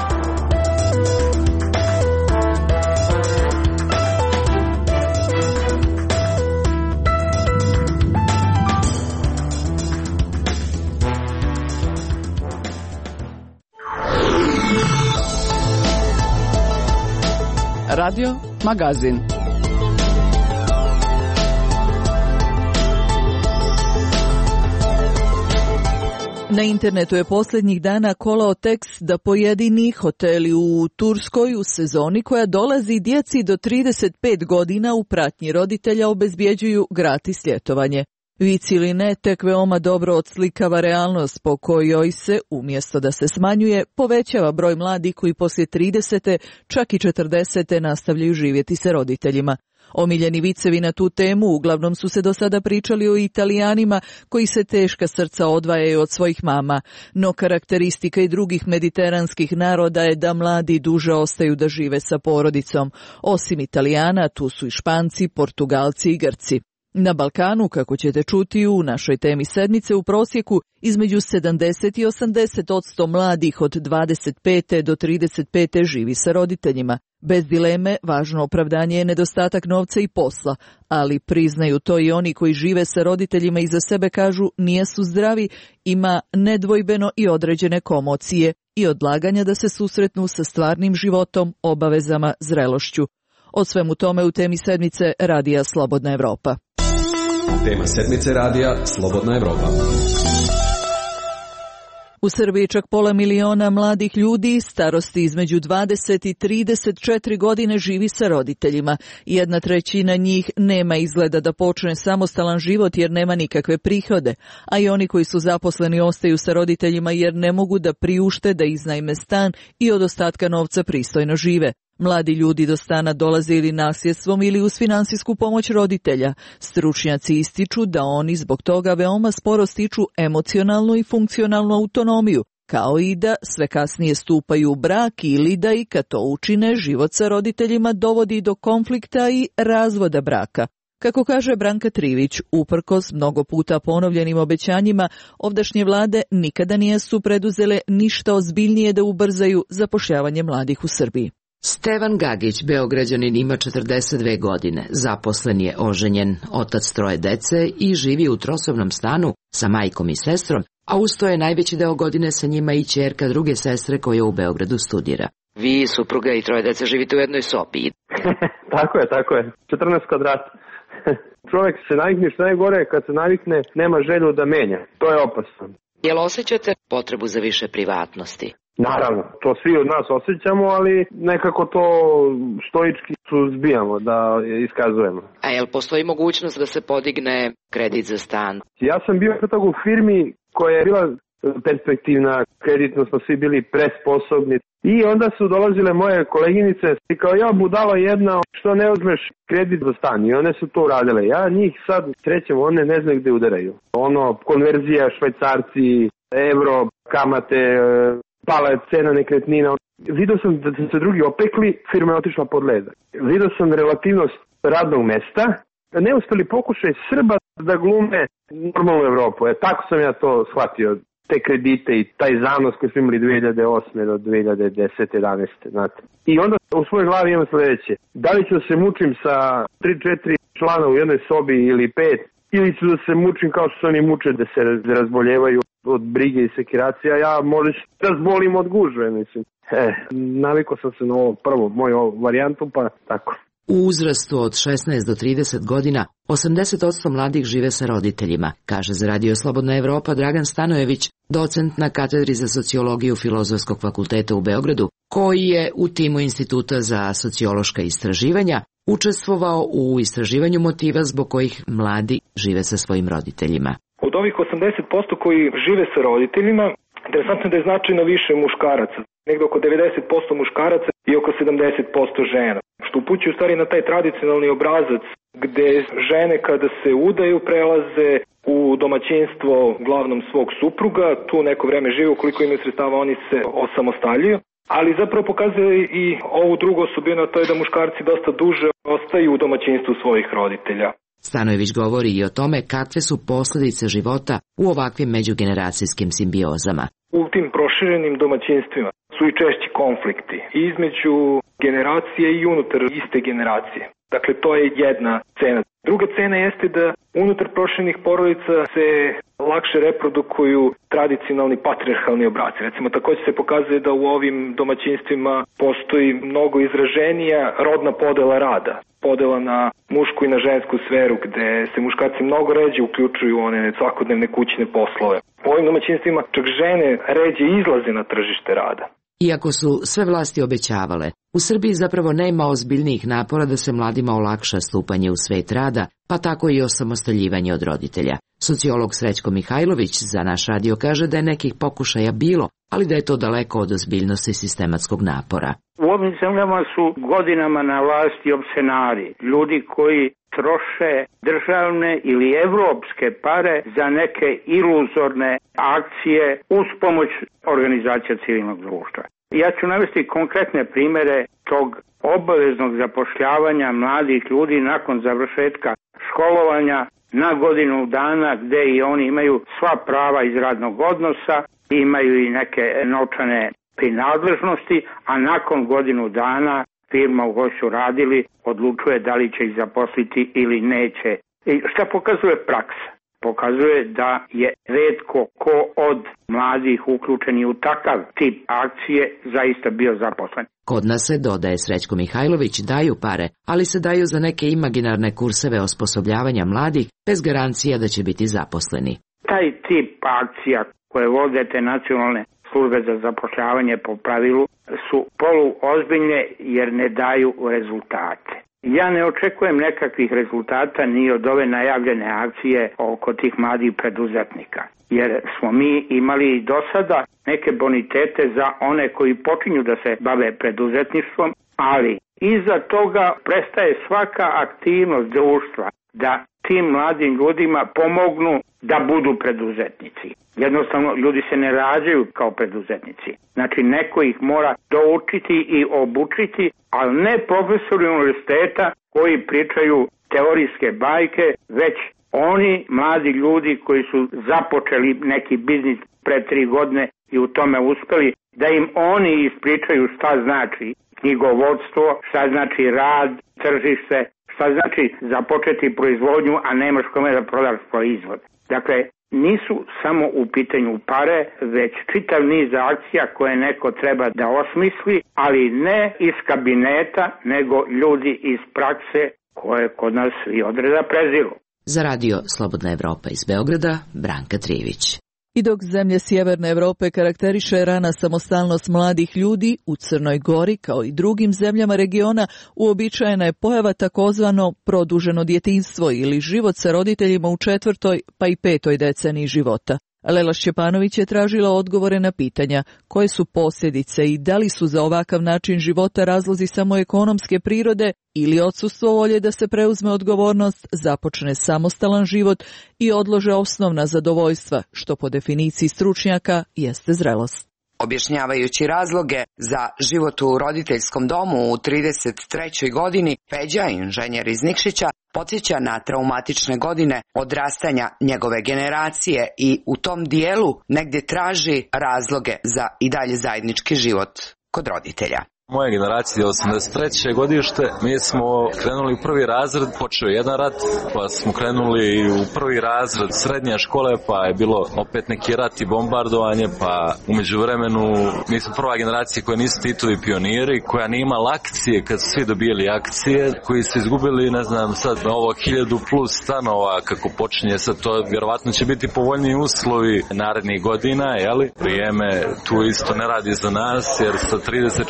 Radio Magazin. Na internetu je posljednjih dana kolao tekst da pojedini hoteli u Turskoj u sezoni koja dolazi djeci do trideset pet godina u pratnji roditelja obezbjeđuju gratis ljetovanje. Vic ili ne, tek veoma dobro odslikava realnost po kojoj se, umjesto da se smanjuje, povećava broj mladih koji poslije tridesete, čak i četrdesete nastavljaju živjeti sa roditeljima. Omiljeni vicevi na tu temu uglavnom su se do sada pričali o Italijanima koji se teška srca odvajaju od svojih mama, no karakteristika i drugih mediteranskih naroda je da mladi duže ostaju da žive sa porodicom. Osim Italijana, tu su i Španci, Portugalci i Grci. Na Balkanu, kako ćete čuti u našoj temi sedmice, u prosjeku između sedamdeset i osamdeset odsto mladih od dvadeset pete do trideset pete živi sa roditeljima. Bez dileme, važno opravdanje je nedostatak novca i posla, ali priznaju to i oni koji žive sa roditeljima i za sebe kažu nijesu zdravi, ima nedvojbeno i određene komocije i odlaganja da se susretnu sa stvarnim životom, obavezama, zrelošću. O svemu tome u temi sedmice Radija Slobodna Evropa. Tema sedmice Radija Slobodna Evropa. U Srbiji čak pola miliona mladih ljudi starosti između dvadeset i trideset četiri godine živi sa roditeljima. Jedna trećina njih nema izgleda da počne samostalan život jer nema nikakve prihode, a i oni koji su zaposleni ostaju sa roditeljima jer ne mogu da priušte da iznajme stan i od ostatka novca pristojno žive. Mladi ljudi do stana dolaze ili nasljedstvom ili uz finansijsku pomoć roditelja. Stručnjaci ističu da oni zbog toga veoma sporo stiču emocionalnu i funkcionalnu autonomiju, kao i da sve kasnije stupaju u brak ili da i kad to učine, život sa roditeljima dovodi do konflikta i razvoda braka. Kako kaže Branka Trivić, uprkos mnogo puta ponovljenim obećanjima, ovdašnje vlade nikada nisu preduzele ništa ozbiljnije da ubrzaju zapošljavanje mladih u Srbiji. Stevan Gagić, Beograđanin, ima četrdeset dve godine, zaposlen je, oženjen, otac troje dece i živi u trosobnom stanu sa majkom i sestrom, a uz to je najveći deo godine sa njima i ćerka druge sestre koja u Beogradu studira. Vi, supruga i troje dece, živite u jednoj sobi. Tako je, tako je. četrnaest kvadrata. Čovjek se navikne, što najgore, kad se navikne, nema želju da menja. To je opasno. Jel osjećate potrebu za više privatnosti? Naravno, to svi od nas osjećamo, ali nekako to stoički suzbijamo da iskazujemo. A jel postoji mogućnost da se podigne kredit za stan? Ja sam bio kod u firmi koja je bila perspektivna, kreditno smo svi bili presposobni i onda su dolazile moje koleginice i kao ja budala jedna, što ne uzmeš kredit za stan, i one su to uradile. Ja njih sad srećem, one ne znaju gde udaraju. Ono, konverzija, švajcarci, evro, kamate, pala je cena nekretnina. Vidio sam da su se drugi opekli, firma je otišla pod led. Vidio sam relativnost radnog mesta, neuspeli pokušaj Srba da glume normalnu Evropu. E, tako sam ja to shvatio, te kredite i taj zanos koji smo imali dve hiljade osme do dve hiljade desete jedanaeste. Znate. I onda u svojoj glavi imam sljedeće. Da li ću da se mučim sa tri četiri člana u jednoj sobi ili pet, ili ću da se mučim kao što se oni muče da se razboljevaju od brige i sekiracija, ja možda ću razbolim od gužve, mislim. E, navikao sam se na ovo prvo, moju varijantu, pa tako. U uzrastu od šesnaest do trideset godina, osamdeset odsto mladih žive sa roditeljima, kaže za Radio Slobodna Evropa Dragan Stanojević, docent na katedri za sociologiju Filozofskog fakulteta u Beogradu, koji je u timu Instituta za sociološka istraživanja učestvovao u istraživanju motiva zbog kojih mladi žive sa svojim roditeljima. Od ovih osamdeset posto koji žive sa roditeljima, interesantno je da je značajno više muškaraca, negde oko devedeset posto muškaraca i oko sedamdeset posto žena, što upućuje u stvari na taj tradicionalni obrazac gde žene kada se udaju prelaze u domaćinstvo uglavnom svog supruga, tu neko vreme žive, ukoliko imaju sredstava oni se osamostaljuju. ali zapravo pokazuje i ovu drugu osobinu, to je da muškarci dosta duže ostaju u domaćinstvu svojih roditelja. Stanojević govori i o tome kakve su posljedice života u ovakvim međugeneracijskim simbiozama. U tim proširenim domaćinstvima su i češći konflikti između generacije i unutar iste generacije. Dakle, to je jedna cena. Druga cena jeste da unutar proširenih porodica se lakše reprodukuju tradicionalni patrijarhalni obraci. Recimo, također se pokazuje da u ovim domaćinstvima postoji mnogo izraženija rodna podela rada. Podela na mušku i na žensku sferu, gde se muškarci mnogo ređe uključuju u one svakodnevne kućne poslove. U ovim domaćinstvima čak žene ređe izlaze na tržište rada. Iako su sve vlasti obećavale, u Srbiji zapravo nema ozbiljnijih napora da se mladima olakša stupanje u svet rada, pa tako i osamostaljivanje od roditelja. Sociolog Srećko Mihajlović za naš radio kaže da je nekih pokušaja bilo, ali da je to daleko od ozbiljnosti sistematskog napora. U ovim zemljama su godinama na vlasti opsenari, ljudi koji troše državne ili evropske pare za neke iluzorne akcije uz pomoć organizacija civilnog društva. Ja ću navesti konkretne primere tog obaveznog zapošljavanja mladih ljudi nakon završetka školovanja na godinu dana, gde i oni imaju sva prava iz radnog odnosa, imaju i neke novčane prinadležnosti, a nakon godinu dana firma u kojoj su radili odlučuje da li će ih zaposliti ili neće. I šta pokazuje praksa? Pokazuje da je retko ko od mladih uključeni u takav tip akcije zaista bio zaposlen. Kod nas se, dodaje Srećko Mihajlović, daju pare, ali se daju za neke imaginarne kurseve osposobljavanja mladih bez garancija da će biti zaposleni. Taj tip akcija koje vode te nacionalne službe za zapošljavanje po pravilu su poluozbiljne jer ne daju rezultate. Ja ne očekujem nekakvih rezultata ni od ove najavljene akcije oko tih mladih preduzetnika, jer smo mi imali i do sada neke bonitete za one koji počinju da se bave preduzetništvom, ali iza toga prestaje svaka aktivnost društva da tim mladim ljudima pomognu da budu preduzetnici. Jednostavno, ljudi se ne rađaju kao preduzetnici. Znači, neko ih mora doučiti i obučiti, ali ne profesori univerziteta koji pričaju teorijske bajke, već oni mladi ljudi koji su započeli neki biznis pre tri godine i u tome uspeli, da im oni ispričaju šta znači knjigovodstvo, šta znači rad, tržište, šta znači započeti proizvodnju, a nemaš kome da prodaš proizvod. Dakle, nisu samo u pitanju pare, već čitav niz akcija koje neko treba da osmisli, ali ne iz kabineta, nego ljudi iz prakse koje kod nas i odreda preziru. Za radio Slobodna Evropa iz Beograda, Branka Trivić. I dok zemlje Sjeverne Evrope karakteriše rana samostalnost mladih ljudi, u Crnoj Gori, kao i drugim zemljama regiona, uobičajena je pojava takozvano produženo djetinjstvo ili život sa roditeljima u četvrtoj pa i petoj deceniji života. Lela Šćepanović je tražila odgovore na pitanja koje su posljedice i da li su za ovakav način života razlozi samo ekonomske prirode ili odsustvo volje da se preuzme odgovornost, započne samostalan život i odlože osnovna zadovoljstva, što po definiciji stručnjaka jeste zrelost. Objašnjavajući razloge za život u roditeljskom domu u trideset trećoj godini, Peđa, inženjer iz Nikšića, podsjeća na traumatične godine odrastanja njegove generacije i u tom dijelu negdje traži razloge za i dalje zajednički život kod roditelja. Moja generacija je osamdeset treće godište, mi smo krenuli u prvi razred, počeo jedan rat, pa smo krenuli u prvi razred srednje škole, pa je bilo opet neki rat i bombardovanje, pa u međuvremenu mi smo prva generacija koja nisu Titovi pioniri, koja nije imala akcije kad su svi dobijeli akcije, koji su izgubili, ne znam, sad na ovo hiljadu plus stanova kako počinje sad, to vjerovatno će biti povoljniji uslovi narednih godina, jeli? Vrijeme tu isto ne radi za nas, jer sa trideset četiri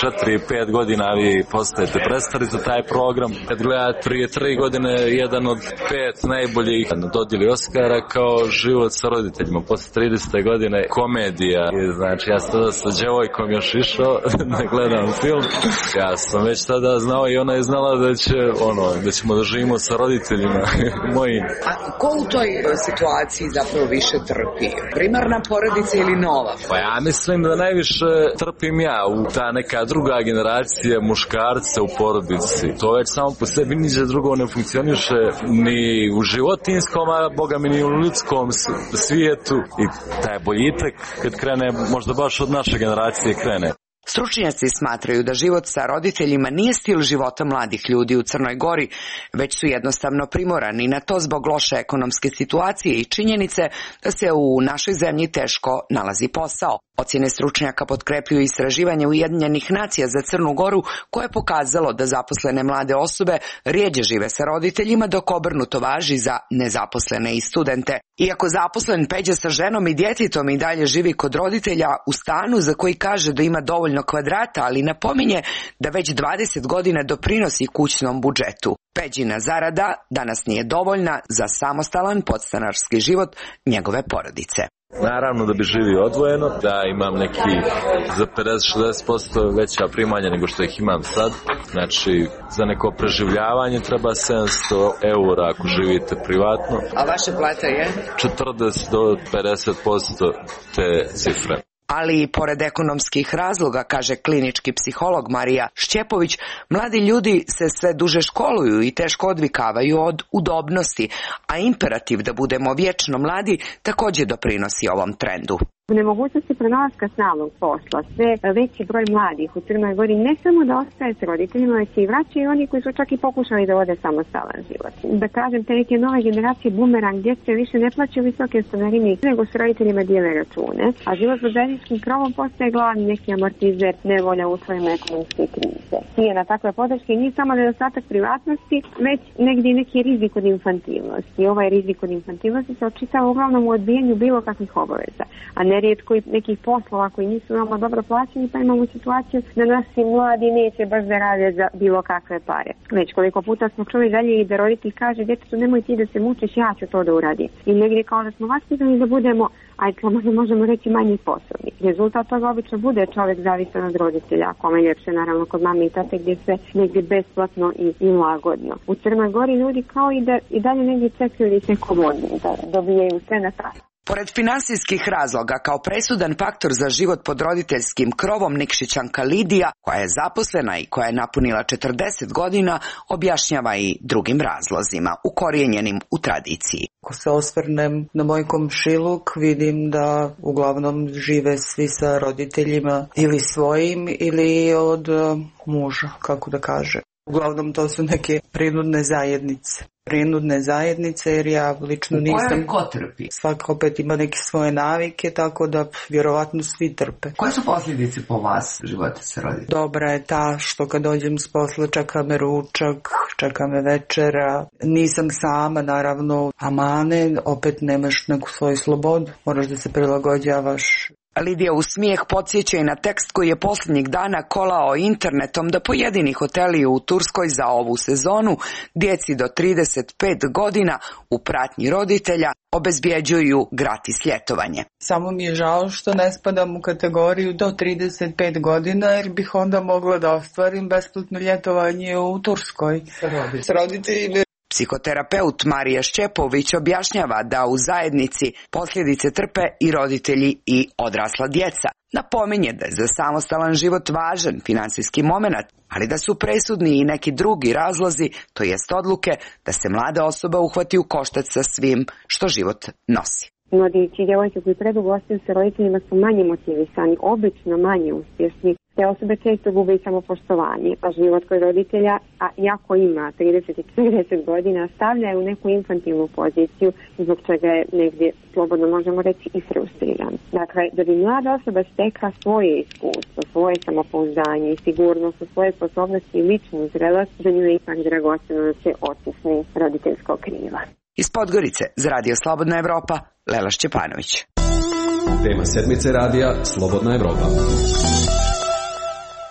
pet godina vi postajete prestari za taj program. Kad gledate prije tri godine jedan od pet najboljih dodjeli Oscara kao život sa roditeljima. Posle trideset godine komedija. I, znači ja sam tada sa djevojkom još išao da gledam film. Ja sam već tada znao i ona je znala da će ono, da ćemo da živimo sa roditeljima mojim. A ko u toj situaciji zapravo više trpi? Primarna porodica ili nova? Pa ja mislim da najviše trpim ja, u ta neka druga generacija muškarca u porodici. To već samo po sebi niđe drugo ne funkcioniše ni u životinskom, a boga mi ni u ljudskom svijetu. I taj boljitak kad krene, možda baš od naše generacije krene. Stručnjaci smatraju da život sa roditeljima nije stil života mladih ljudi u Crnoj Gori, već su jednostavno primorani na to zbog loše ekonomske situacije i činjenice da se u našoj zemlji teško nalazi posao. Ocjene stručnjaka potkrepljuju istraživanje Ujedinjenih nacija za Crnu Goru koje je pokazalo da zaposlene mlade osobe rjeđe žive sa roditeljima, dok obrnuto važi za nezaposlene i studente. Iako zaposlen Peđa sa ženom i djetetom i dalje živi kod roditelja u stanu za koji kaže da ima dovoljno kvadrata, ali napominje da već dvadeset godina doprinosi kućnom budžetu. Peđina zarada danas nije dovoljna za samostalan podstanarski život njegove porodice. Naravno da bi živio odvojeno, da imam neki za pedeset do šezdeset posto veća primanja nego što ih imam sad. Znači, za neko preživljavanje treba sedamsto eura ako živite privatno. A vaša plata je? četrdeset do pedeset posto te cifre. Ali i pored ekonomskih razloga, kaže klinički psiholog Marija Šćepović, mladi ljudi se sve duže školuju i teško odvikavaju od udobnosti, a imperativ da budemo vječno mladi također doprinosi ovom trendu. U nemogućnosti pronalaska stalnog posla sve veći broj mladih u Crnoj Gori ne samo da ostaje s roditeljima, već i vraćaju oni koji su čak i pokušali da vode samostalan život. Da kažem, te neke nove generacije bumerang djece više ne plaćaju visoke stanarine, nego s roditeljima dijele račune, a život pod zajedničkim krovom postaje glavni neki amortizer nevolja u svojima ekonomske krize. Cijena takve podrške nije samo nedostatak privatnosti, već negdje neki rizik od infantilnosti. Ovaj rizik od infantilnosti se očitava uglavnom u odbijanju bilo kakvih obaveza, a ne rijetko i nekih poslova koji nisu veoma dobro plaćeni, pa imamo situaciju da naši mladi neće baš da rade za bilo kakve pare. Već koliko puta smo čuli dalje i da roditelj kaže djetetu nemoj ti da se mučiš, ja ću to da uradim. I negdje kao da smo vaspitani da budemo, ajde možda možemo reći manje sposobni. Rezultat toga obično bude čovjek zavisan od roditelja, kome je ljepše naravno kod mame i tate gdje se negdje besplatno i, i lagodno. U Crnoj Gori ljudi kao i da i dalje negdje čekaju da se komodni, da dobijaju sve na tas. Pored finansijskih razloga, kao presudan faktor za život pod roditeljskim krovom, Nikšićanka Lidija, koja je zaposlena i koja je napunila četrdeset godina, objašnjava i drugim razlozima, ukorijenjenim u tradiciji. Ako se osvrnem na moj komšiluk, vidim da uglavnom žive svi sa roditeljima ili svojim ili od muža, kako da kaže. Uglavnom to su neke prinudne zajednice. Prinudne zajednice jer ja lično nisam... Ko trpi? Svak opet ima neke svoje navike, tako da vjerovatno svi trpe. Koje su posljedice po vas života sa roditeljima? Dobra je ta što kad dođem s posla čeka me ručak, čeka me večera. Nisam sama, naravno, amane, opet nemaš neku svoju slobodu, moraš da se prilagođavaš. Lidija u smijeh podsjeća i na tekst koji je posljednjih dana kolao internetom da pojedini hoteli u Turskoj za ovu sezonu djeci do trideset pet godina u pratnji roditelja obezbjeđuju gratis ljetovanje. Samo mi je žao što ne spadam u kategoriju do trideset pet godina jer bih onda mogla da ostvarim besplatno ljetovanje u Turskoj s roditeljima. Psihoterapeut Marija Šćepović objašnjava da u zajednici posljedice trpe i roditelji i odrasla djeca. Napominje da je za samostalan život važan financijski moment, ali da su presudni i neki drugi razlozi, to jest odluke da se mlada osoba uhvati u koštac sa svim što život nosi. Mladići i djevojke koji predugo ostaju sa roditeljima su manje motivisani, obično manje uspješni. Te osobe često gube i samopoštovanje, a život kod roditelja, a iako ima trideset i četrdeset godina, stavlja je u neku infantilnu poziciju, zbog čega je negdje, slobodno možemo reći, i frustriran. Dakle, da bi mlada osoba stekla svoje iskustvo, svoje samopouzdanje i sigurnost, svoje sposobnosti i ličnu zrelost, za nju je ipak dragocjeno da se otisni roditeljskog kriva. Iz Podgorice za Radio Slobodna Evropa, Lela Šćepanović. Tema sedmice radija Slobodna Evropa.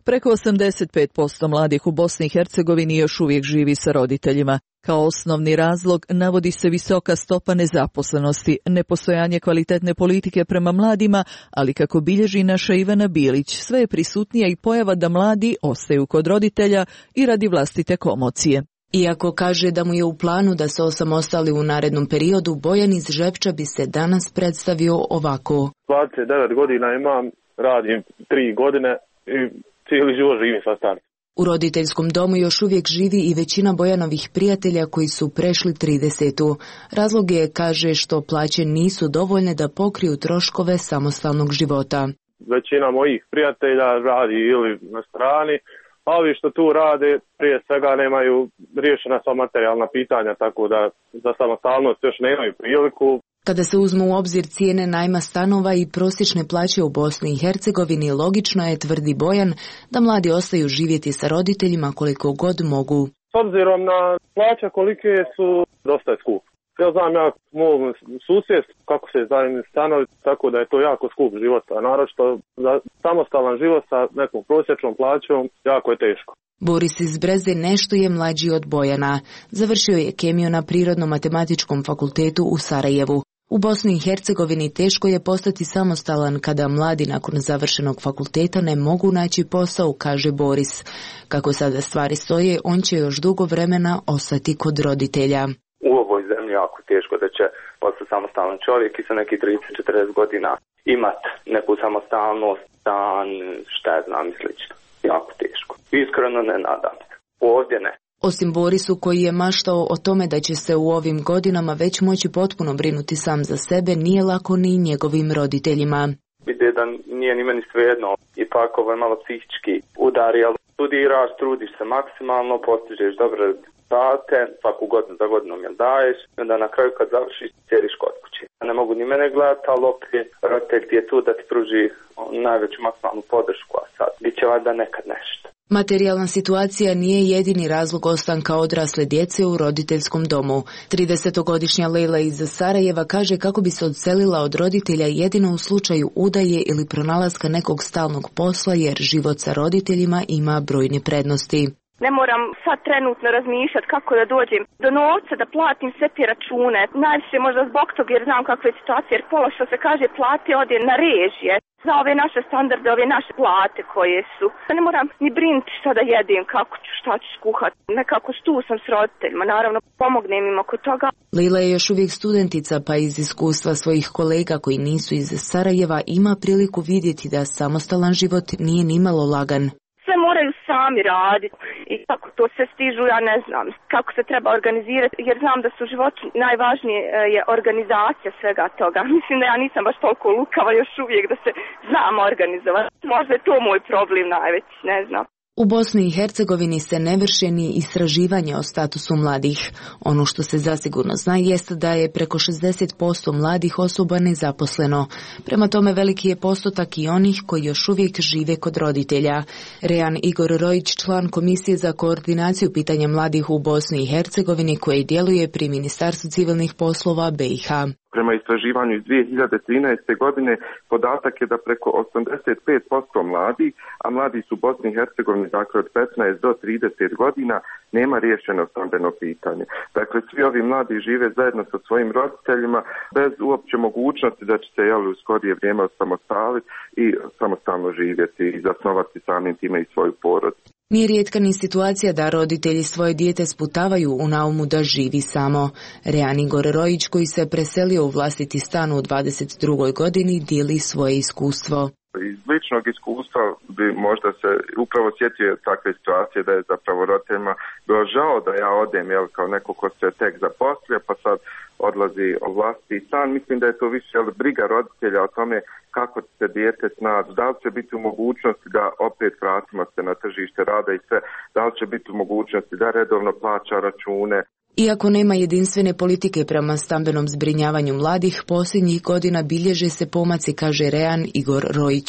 Preko osamdeset pet posto mladih u Bosni i Hercegovini još uvijek živi sa roditeljima. Kao osnovni razlog navodi se visoka stopa nezaposlenosti, nepostojanje kvalitetne politike prema mladima, ali kako bilježi naša Ivana Bilić, sve je prisutnija i pojava da mladi ostaju kod roditelja i radi vlastite komocije. Iako kaže da mu je u planu da se osamostali u narednom periodu, Bojan iz Žepča bi se danas predstavio ovako. dvadeset devet godina imam, radim tri godine i cijeli život živim sa starcem. U roditeljskom domu još uvijek živi i većina Bojanovih prijatelja koji su prešli tridesetu. Razlog je, kaže, što plaće nisu dovoljne da pokriju troškove samostalnog života. Većina mojih prijatelja radi ili na strani, a ovi što tu rade prije svega nemaju riješena sva materijalna pitanja, tako da za samostalnost još nemaju priliku. Kada se uzmu u obzir cijene najma stanova i prosječne plaće u Bosni i Hercegovini, logično je, tvrdi Bojan, da mladi ostaju živjeti sa roditeljima koliko god mogu. S obzirom na plaće kolike su, dosta je skup. Ja znam ja mog susjedstvu kako se izdaju stanovi, tako da je to jako skup život, a naročito za samostalan život sa nekom prosječnom plaćom jako je teško. Boris iz Breze nešto je mlađi od Bojana. Završio je kemiju na Prirodno-matematičkom fakultetu u Sarajevu. U Bosni i Hercegovini teško je postati samostalan kada mladi nakon završenog fakulteta ne mogu naći posao, kaže Boris. Kako sada stvari stoje, on će još dugo vremena ostati kod roditelja. U ovoj zemlji jako teško da će postati samostalan čovjek i sa nekih trideset do četrdeset godina imat neku samostalnost, stan, šta je znam i slično. Jako teško. Iskreno ne nadam se. Ovdje ne. Osim Borisu koji je maštao o tome da će se u ovim godinama već moći potpuno brinuti sam za sebe, nije lako ni njegovim roditeljima. Vide da nije ni meni svejedno, ipak ovo je malo psihički udar, ali studiraš, trudiš se maksimalno, postižeš dobre rezultate, svaku godinu za godinom jel daješ, i onda na kraju kad završiš, sjediš kod kuće. Ne mogu ni mene gledati, ali opet roditelj ti je tu da ti pruži najveću maksimalnu podršku, a sad bit će valjda nekad nešto. Materijalna situacija nije jedini razlog ostanka odrasle djece u roditeljskom domu. tridesetogodišnja Lejla iz Sarajeva kaže kako bi se odselila od roditelja jedino u slučaju udaje ili pronalaska nekog stalnog posla, jer život sa roditeljima ima brojne prednosti. Ne moram sad trenutno razmišljati kako da dođem do novca da platim sve te račune. Najviše možda zbog toga jer znam kakve je situacije, jer pola što se kaže plate ode na režije. Za ove naše standarde, ove naše plate koje su. Ne moram ni brinuti šta da jedem, kako ću, šta ću skuhati. Nekako tu sam s roditeljima, naravno pomognem im oko toga. Lila je još uvijek studentica, pa iz iskustva svojih kolega koji nisu iz Sarajeva ima priliku vidjeti da samostalan život nije nimalo lagan. Sve moraju sami raditi i kako to sve stižu, ja ne znam kako se treba organizirati, jer znam da su u životu najvažnije je organizacija svega toga. Mislim da ja nisam baš toliko lukava još uvijek da se znam organizovati. Možda je to moj problem najveći, ne znam. U Bosni i Hercegovini se ne vrše ni istraživanja o statusu mladih. Ono što se zasigurno zna jest da je preko šezdeset posto mladih osoba nezaposleno. Prema tome veliki je postotak i onih koji još uvijek žive kod roditelja. Rejan Igor Rojić, član Komisije za koordinaciju pitanja mladih u Bosni i Hercegovini koji djeluje pri Ministarstvu civilnih poslova B i H. Prema istraživanju iz dvije hiljade trinaeste. godine podatak je da preko osamdeset pet posto mladih, a mladi su u Bosni i Hercegovini dakle od petnaest do trideset godina, nema riješeno stambeno pitanje. Dakle, svi ovi mladi žive zajedno sa svojim roditeljima bez uopće mogućnosti da će se jel, u skorije vrijeme osamostaliti i samostalno živjeti i zasnovati samim time i svoju porodicu. Nije rijetka ni situacija da roditelji svoje dijete sputavaju u naumu da živi samo. Rejan Igor Rojić, koji se preselio u vlastiti stan u dvadeset drugoj godini, dijeli svoje iskustvo. Iz ličnog iskustva bi možda se upravo sjetio takve situacije da je zapravo roditeljima bilo žao da ja odem jel, kao neko ko se tek zaposlio pa sad odlazi u vlastiti stan. Mislim da je to više jel, briga roditelja o tome kako će se dijete snaći, da li će biti u mogućnosti da opet vratimo se na tržište rada i sve, da li će biti u mogućnosti da redovno plaća račune. Iako nema jedinstvene politike prema stambenom zbrinjavanju mladih, posljednjih godina bilježe se pomaci, kaže Rejan Igor Rojić.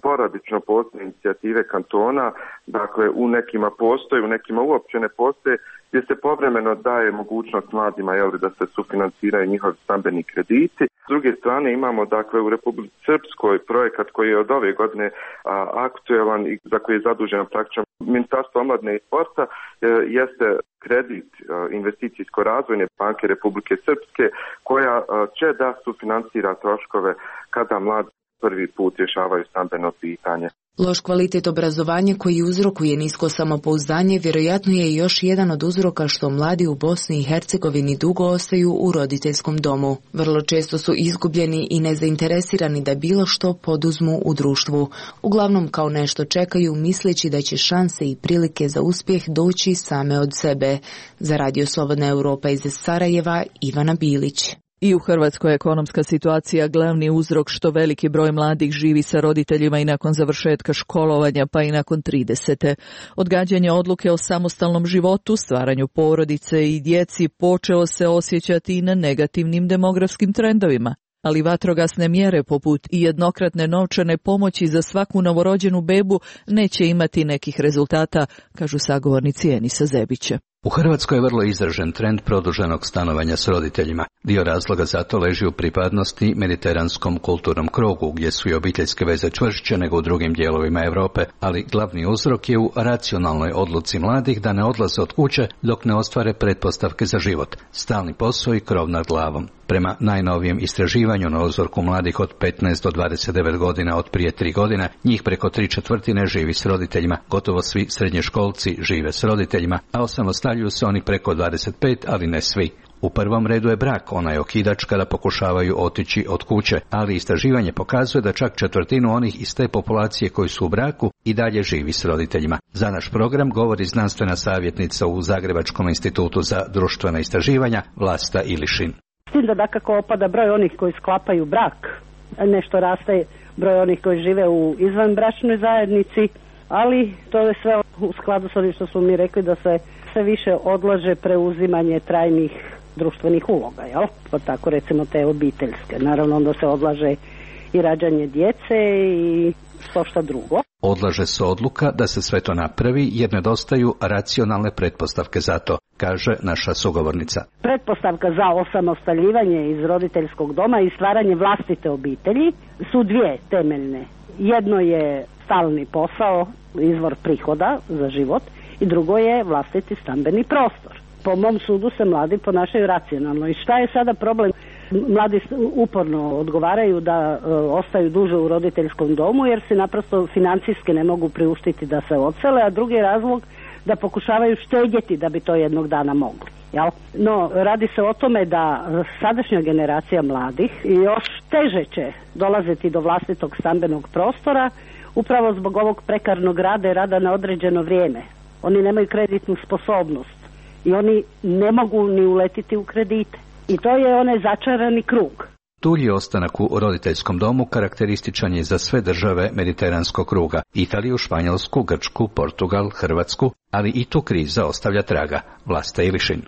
sporadično postoje inicijative kantona, dakle u nekima postoje, u nekima uopće ne postoje, gdje se povremeno daje mogućnost mladima jel, da se sufinanciraju njihovi stambeni krediti. S druge strane imamo dakle u Republici Srpskoj projekat koji je od ove godine a, aktuelan i za koji je zaduženo praktično Ministarstvo omladine i sporta, e, jeste kredit e, investicijsko-razvojne banke Republike Srpske koja e, će da sufinancira troškove kada mladi prvi put rješavaju stambeno pitanje. Loš kvalitet obrazovanja koji uzrokuje nisko samopouzdanje vjerojatno je još jedan od uzroka što mladi u Bosni i Hercegovini dugo ostaju u roditeljskom domu. Vrlo često su izgubljeni i nezainteresirani da bilo što poduzmu u društvu. Uglavnom kao nešto čekaju misleći da će šanse i prilike za uspjeh doći same od sebe. Za Radio Slobodna Europa iz Sarajeva, Ivana Bilić. I u Hrvatskoj ekonomska situacija glavni uzrok što veliki broj mladih živi sa roditeljima i nakon završetka školovanja pa i nakon tridesete. Odgađanje odluke o samostalnom životu, stvaranju porodice i djeci počeo se osjećati i na negativnim demografskim trendovima. Ali vatrogasne mjere poput i jednokratne novčane pomoći za svaku novorođenu bebu neće imati nekih rezultata, kažu sagovornici Enisa Zebića. U Hrvatskoj je vrlo izražen trend produženog stanovanja s roditeljima. Dio razloga za to leži u pripadnosti mediteranskom kulturnom krugu, gdje su i obiteljske veze čvršće nego u drugim dijelovima Europe, ali glavni uzrok je u racionalnoj odluci mladih da ne odlaze od kuće dok ne ostvare pretpostavke za život, stalni posao i krov nad glavom. Prema najnovijem istraživanju na uzorku mladih od petnaest do dvadeset devet godina od prije tri godine, njih preko tri četvrtine živi s roditeljima, gotovo svi srednjoškolci žive s roditeljima, a osamostaljuju se oni preko dvadeset pet, ali ne svi. U prvom redu je brak, onaj okidač kada pokušavaju otići od kuće, ali istraživanje pokazuje da čak četvrtinu onih iz te populacije koji su u braku i dalje živi s roditeljima. Za naš program govori znanstvena savjetnica u Zagrebačkom institutu za društvena istraživanja Vlasta Ilišin. S tim da dakako opada broj onih koji sklapaju brak, nešto raste broj onih koji žive u izvanbračnoj zajednici, ali to je sve u skladu s onim što smo mi rekli da se sve više odlaže preuzimanje trajnih društvenih uloga, jel? Pa tako recimo te obiteljske. Naravno onda se odlaže i rađanje djece i što šta drugo. Odlaže se odluka da se sve to napravi jer nedostaju racionalne pretpostavke za to, kaže naša sugovornica. Pretpostavka za osamostaljivanje iz roditeljskog doma i stvaranje vlastite obitelji su dvije temeljne. Jedno je stalni posao, izvor prihoda za život, i drugo je vlastiti stambeni prostor. Po mom sudu se mladi ponašaju racionalno. I šta je sada problem? Mladi uporno odgovaraju da e, ostaju duže u roditeljskom domu jer se naprosto financijski ne mogu priuštiti da se odsele, a drugi razlog da pokušavaju štedjeti da bi to jednog dana mogli. Jel? No, radi se o tome da sadašnja generacija mladih još teže će dolaziti do vlastitog stambenog prostora upravo zbog ovog prekarnog rada i rada na određeno vrijeme. Oni nemaju kreditnu sposobnost i oni ne mogu ni uletiti u kredite. I to je onaj začarani krug. Dulji ostanak u roditeljskom domu karakterističan je za sve države mediteranskog kruga, Italiju, Španjolsku, Grčku, Portugal, Hrvatsku, ali i tu kriza ostavlja traga. Vlasta Ilišin.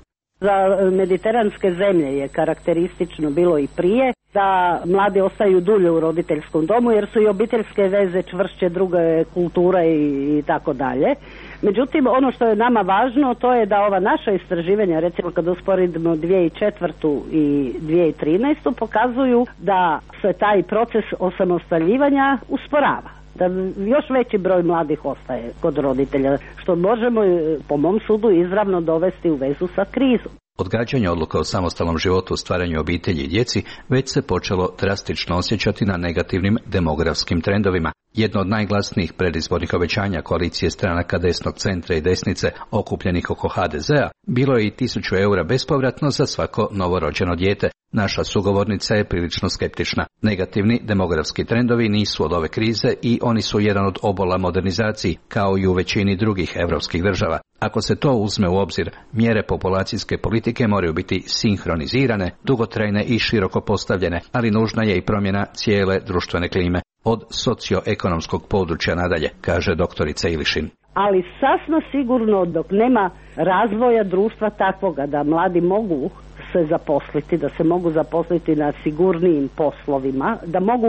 Za mediteranske zemlje je karakteristično bilo i prije da mladi ostaju dulje u roditeljskom domu jer su i obiteljske veze čvršće, druge kultura i, i tako dalje. Međutim, ono što je nama važno to je da ova naša istraživanja, recimo kad usporedimo dvije tisuće četvrtu i dvije tisuće trinaestu pokazuju da se taj proces osamostaljivanja usporava. Da još veći broj mladih ostaje kod roditelja, što možemo po mom sudu izravno dovesti u vezu sa krizom. Odgađanje odluka o samostalnom životu, stvaranju obitelji i djeci već se počelo drastično osjećati na negativnim demografskim trendovima. Jedno od najglasnijih predizbornih obećanja koalicije stranaka desnog centra i desnice okupljenih oko ha de zea bilo je i tisuću eura bespovratno za svako novorođeno dijete. Naša sugovornica je prilično skeptična. Negativni demografski trendovi nisu od ove krize i oni su jedan od obola modernizaciji, kao i u većini drugih europskih država. Ako se to uzme u obzir, mjere populacijske politike moraju biti sinhronizirane, dugotrajne i široko postavljene, ali nužna je i promjena cijele društvene klime. Od socioekonomskog područja nadalje, kaže doktorica Ilišin. Ali sasvim sigurno dok nema razvoja društva takvoga da mladi mogu se zaposliti, da se mogu zaposliti na sigurnijim poslovima, da mogu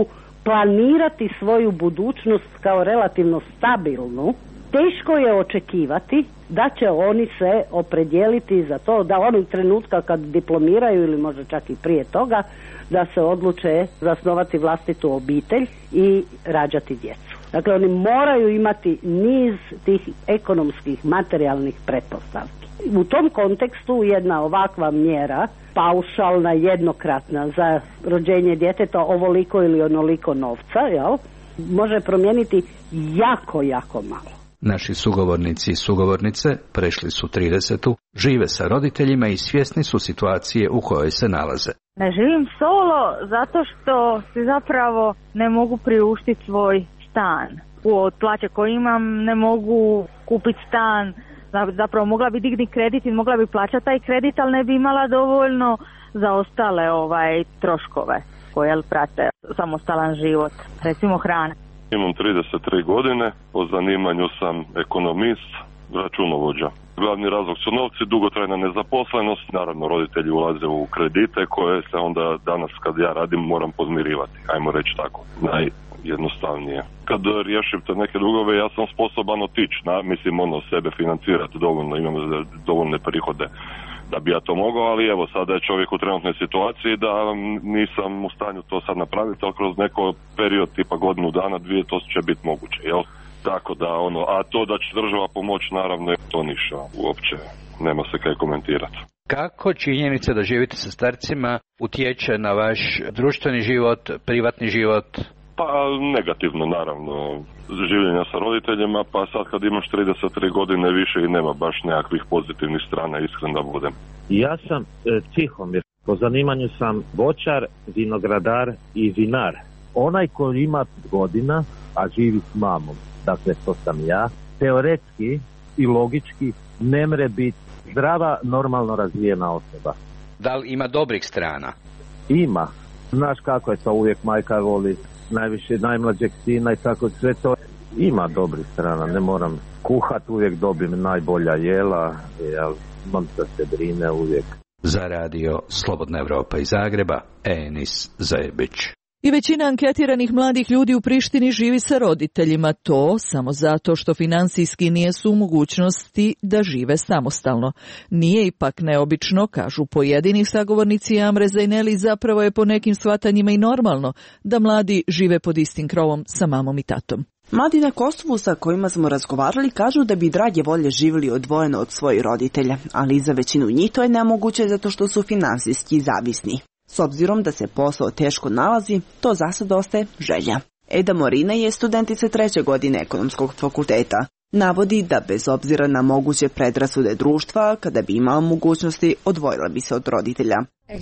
planirati svoju budućnost kao relativno stabilnu, teško je očekivati da će oni se opredijeliti za to da onog trenutka kad diplomiraju ili možda čak i prije toga da se odluče zasnovati vlastitu obitelj i rađati djecu. Dakle, oni moraju imati niz tih ekonomskih, materijalnih pretpostavki. U tom kontekstu jedna ovakva mjera, paušalna, jednokratna za rođenje djeteta ovoliko ili onoliko novca, jel, može promijeniti jako, jako malo. Naši sugovornici i sugovornice prešli su tridesetu, žive sa roditeljima i svjesni su situacije u kojoj se nalaze. Ne živim solo zato što si zapravo ne mogu priuštiti svoj stan. Od plaće koju imam ne mogu kupiti stan. Zapravo mogla bi digni kredit i mogla bi plaćati taj kredit, ali ne bi imala dovoljno za ostale ovaj troškove koje prate samostalan život. Recimo hrana. Imam trideset tri godine, po zanimanju sam ekonomist, računovođa. Glavni razlog su novci, dugotrajna nezaposlenost, naravno roditelji ulaze u kredite koje se onda danas kad ja radim moram podmirivati, ajmo reći tako, najjednostavnije. Kad riješim te neke dugove ja sam sposoban otići, na, mislim ono sebe financirati dovoljno, imam dovoljne prihode da bi ja to mogao, ali evo sada je čovjek u trenutnoj situaciji da nisam u stanju to sad napraviti, ali kroz neko period tipa godinu dana, dvije, to će biti moguće, jel? Tako da ono, a to da će država pomoći naravno to ništa, uopće nema se kaj komentirati. Kako činjenica da živite sa starcima utječe na vaš društveni život, privatni život? Pa negativno naravno, življenja sa roditeljima, pa sad kad imaš trideset tri godine više i nema baš nekakvih pozitivnih strana, iskren da budem. Ja sam e, Tihomir, po zanimanju sam voćar, vinogradar i vinar. Onaj ko ima godina, a živi s mamom, dakle to sam ja, teoretski i logički ne mre biti zdrava, normalno razvijena osoba. Da li ima dobrih strana? Ima. Znaš kako je to, uvijek majka voli najviše najmlađeg sina i tako sve to. Ima dobrih strana, ne moram kuhat, uvijek dobim najbolja jela, jel, imam da se brine uvijek. Za radio Slobodna Evropa iz Zagreba, Enis Zajebić. I većina anketiranih mladih ljudi u Prištini živi sa roditeljima, to samo zato što finansijski nijesu u mogućnosti da žive samostalno. Nije ipak neobično, kažu pojedini sagovornici Amre Zaineli, zapravo je po nekim shvatanjima i normalno da mladi žive pod istim krovom sa mamom i tatom. Mladi na Kosovu sa kojima smo razgovarali kažu da bi drage volje živjeli odvojeno od svojih roditelja, ali za većinu njih to je nemoguće zato što su finansijski zavisni. S obzirom da se posao teško nalazi, to za sad ostaje želja. Eda Morina je studentica treće godine ekonomskog fakulteta. Navodi da bez obzira na moguće predrasude društva, kada bi imala mogućnosti, odvojila bi se od roditelja.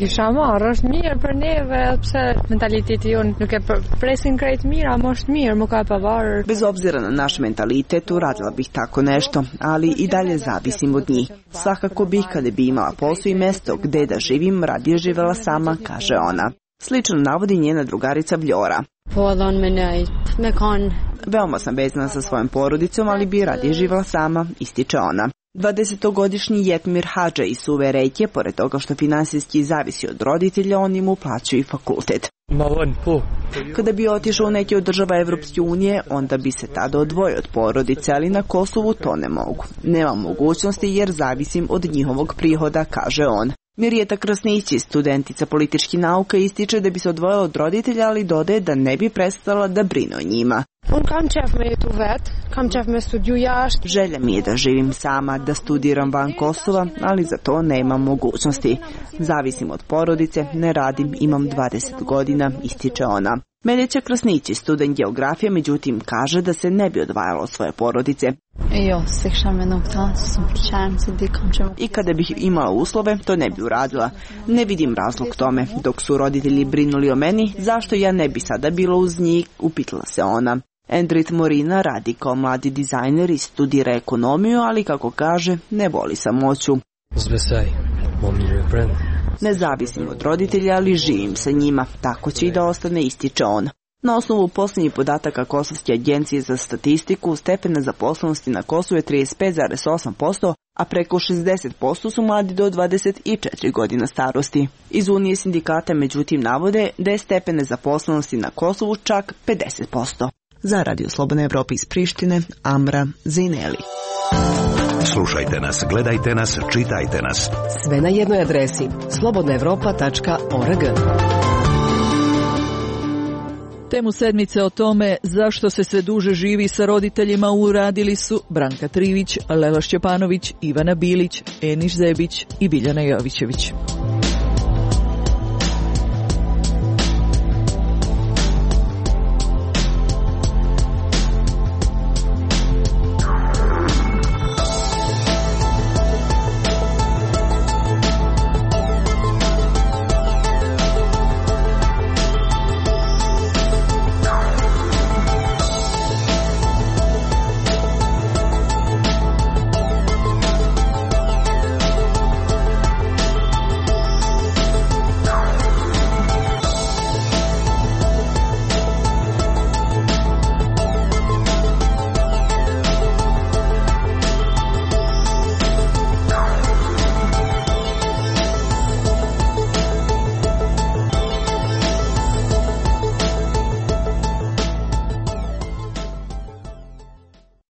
Bez obzira na naš mentalitet, uradila bih tako nešto, ali i dalje zavisim od njih. Svakako bih, kada bi imala posao i mjesto gdje da živim, radije živjela sama, kaže ona. Slično navodi njena drugarica Vljora. Veoma sam vezana sa svojom porodicom, ali bi radije živjela sama, ističe ona. dvadesetogodišnji Jetmir Hadža iz Suve Rejke, pored toga što finansijski zavisi od roditelja, oni mu plaćaju fakultet. Kada bi otišao u neke od država Evropske unije, onda bi se tada odvojio od porodice, ali na Kosovu to ne mogu. Nemam mogućnosti jer zavisim od njihovog prihoda, kaže on. Mirjeta Krasnići, studentica političkih nauka, ističe da bi se odvojila od roditelja, ali dodaje da ne bi prestala da brine o njima. Želja mi je da živim sama, da studiram van Kosova, ali za to nemam mogućnosti. Zavisim od porodice, ne radim, imam dvadeset godina, ističe ona. Meljeća Krasnići, student geografije, međutim kaže da se ne bi odvajala od svoje porodice. I kada bih imala uslove, to ne bi uradila. Ne vidim razlog tome. Dok su roditelji brinuli o meni, zašto ja ne bi sada bila uz njih, upitala se ona. Endrit Morina radi kao mladi dizajner i studira ekonomiju, ali kako kaže, ne voli samoću. Ne zavisim od roditelja, ali živim sa njima. Tako će i da ostane, ističe on. Na osnovu posljednjih podataka Kosovske agencije za statistiku, stepen nezaposlenosti na Kosovu je trideset pet zarez osam posto, a preko šezdeset posto su mladi do dvadeset četiri godina starosti. Iz Unije sindikata međutim navode da je stepen nezaposlenosti na Kosovu čak pedeset posto. Za Radio Slobodna Evropa iz Prištine, Amra Zineli. Slušajte nas, gledajte nas, čitajte nas. Sve na jednoj adresi slobodna evropa tačka org. Temu sedmice o tome zašto se sve duže živi sa roditeljima uradili su Branka Trivić, Lela Šćepanović, Ivana Bilić, Eniš Zebić i Biljana Jovićević.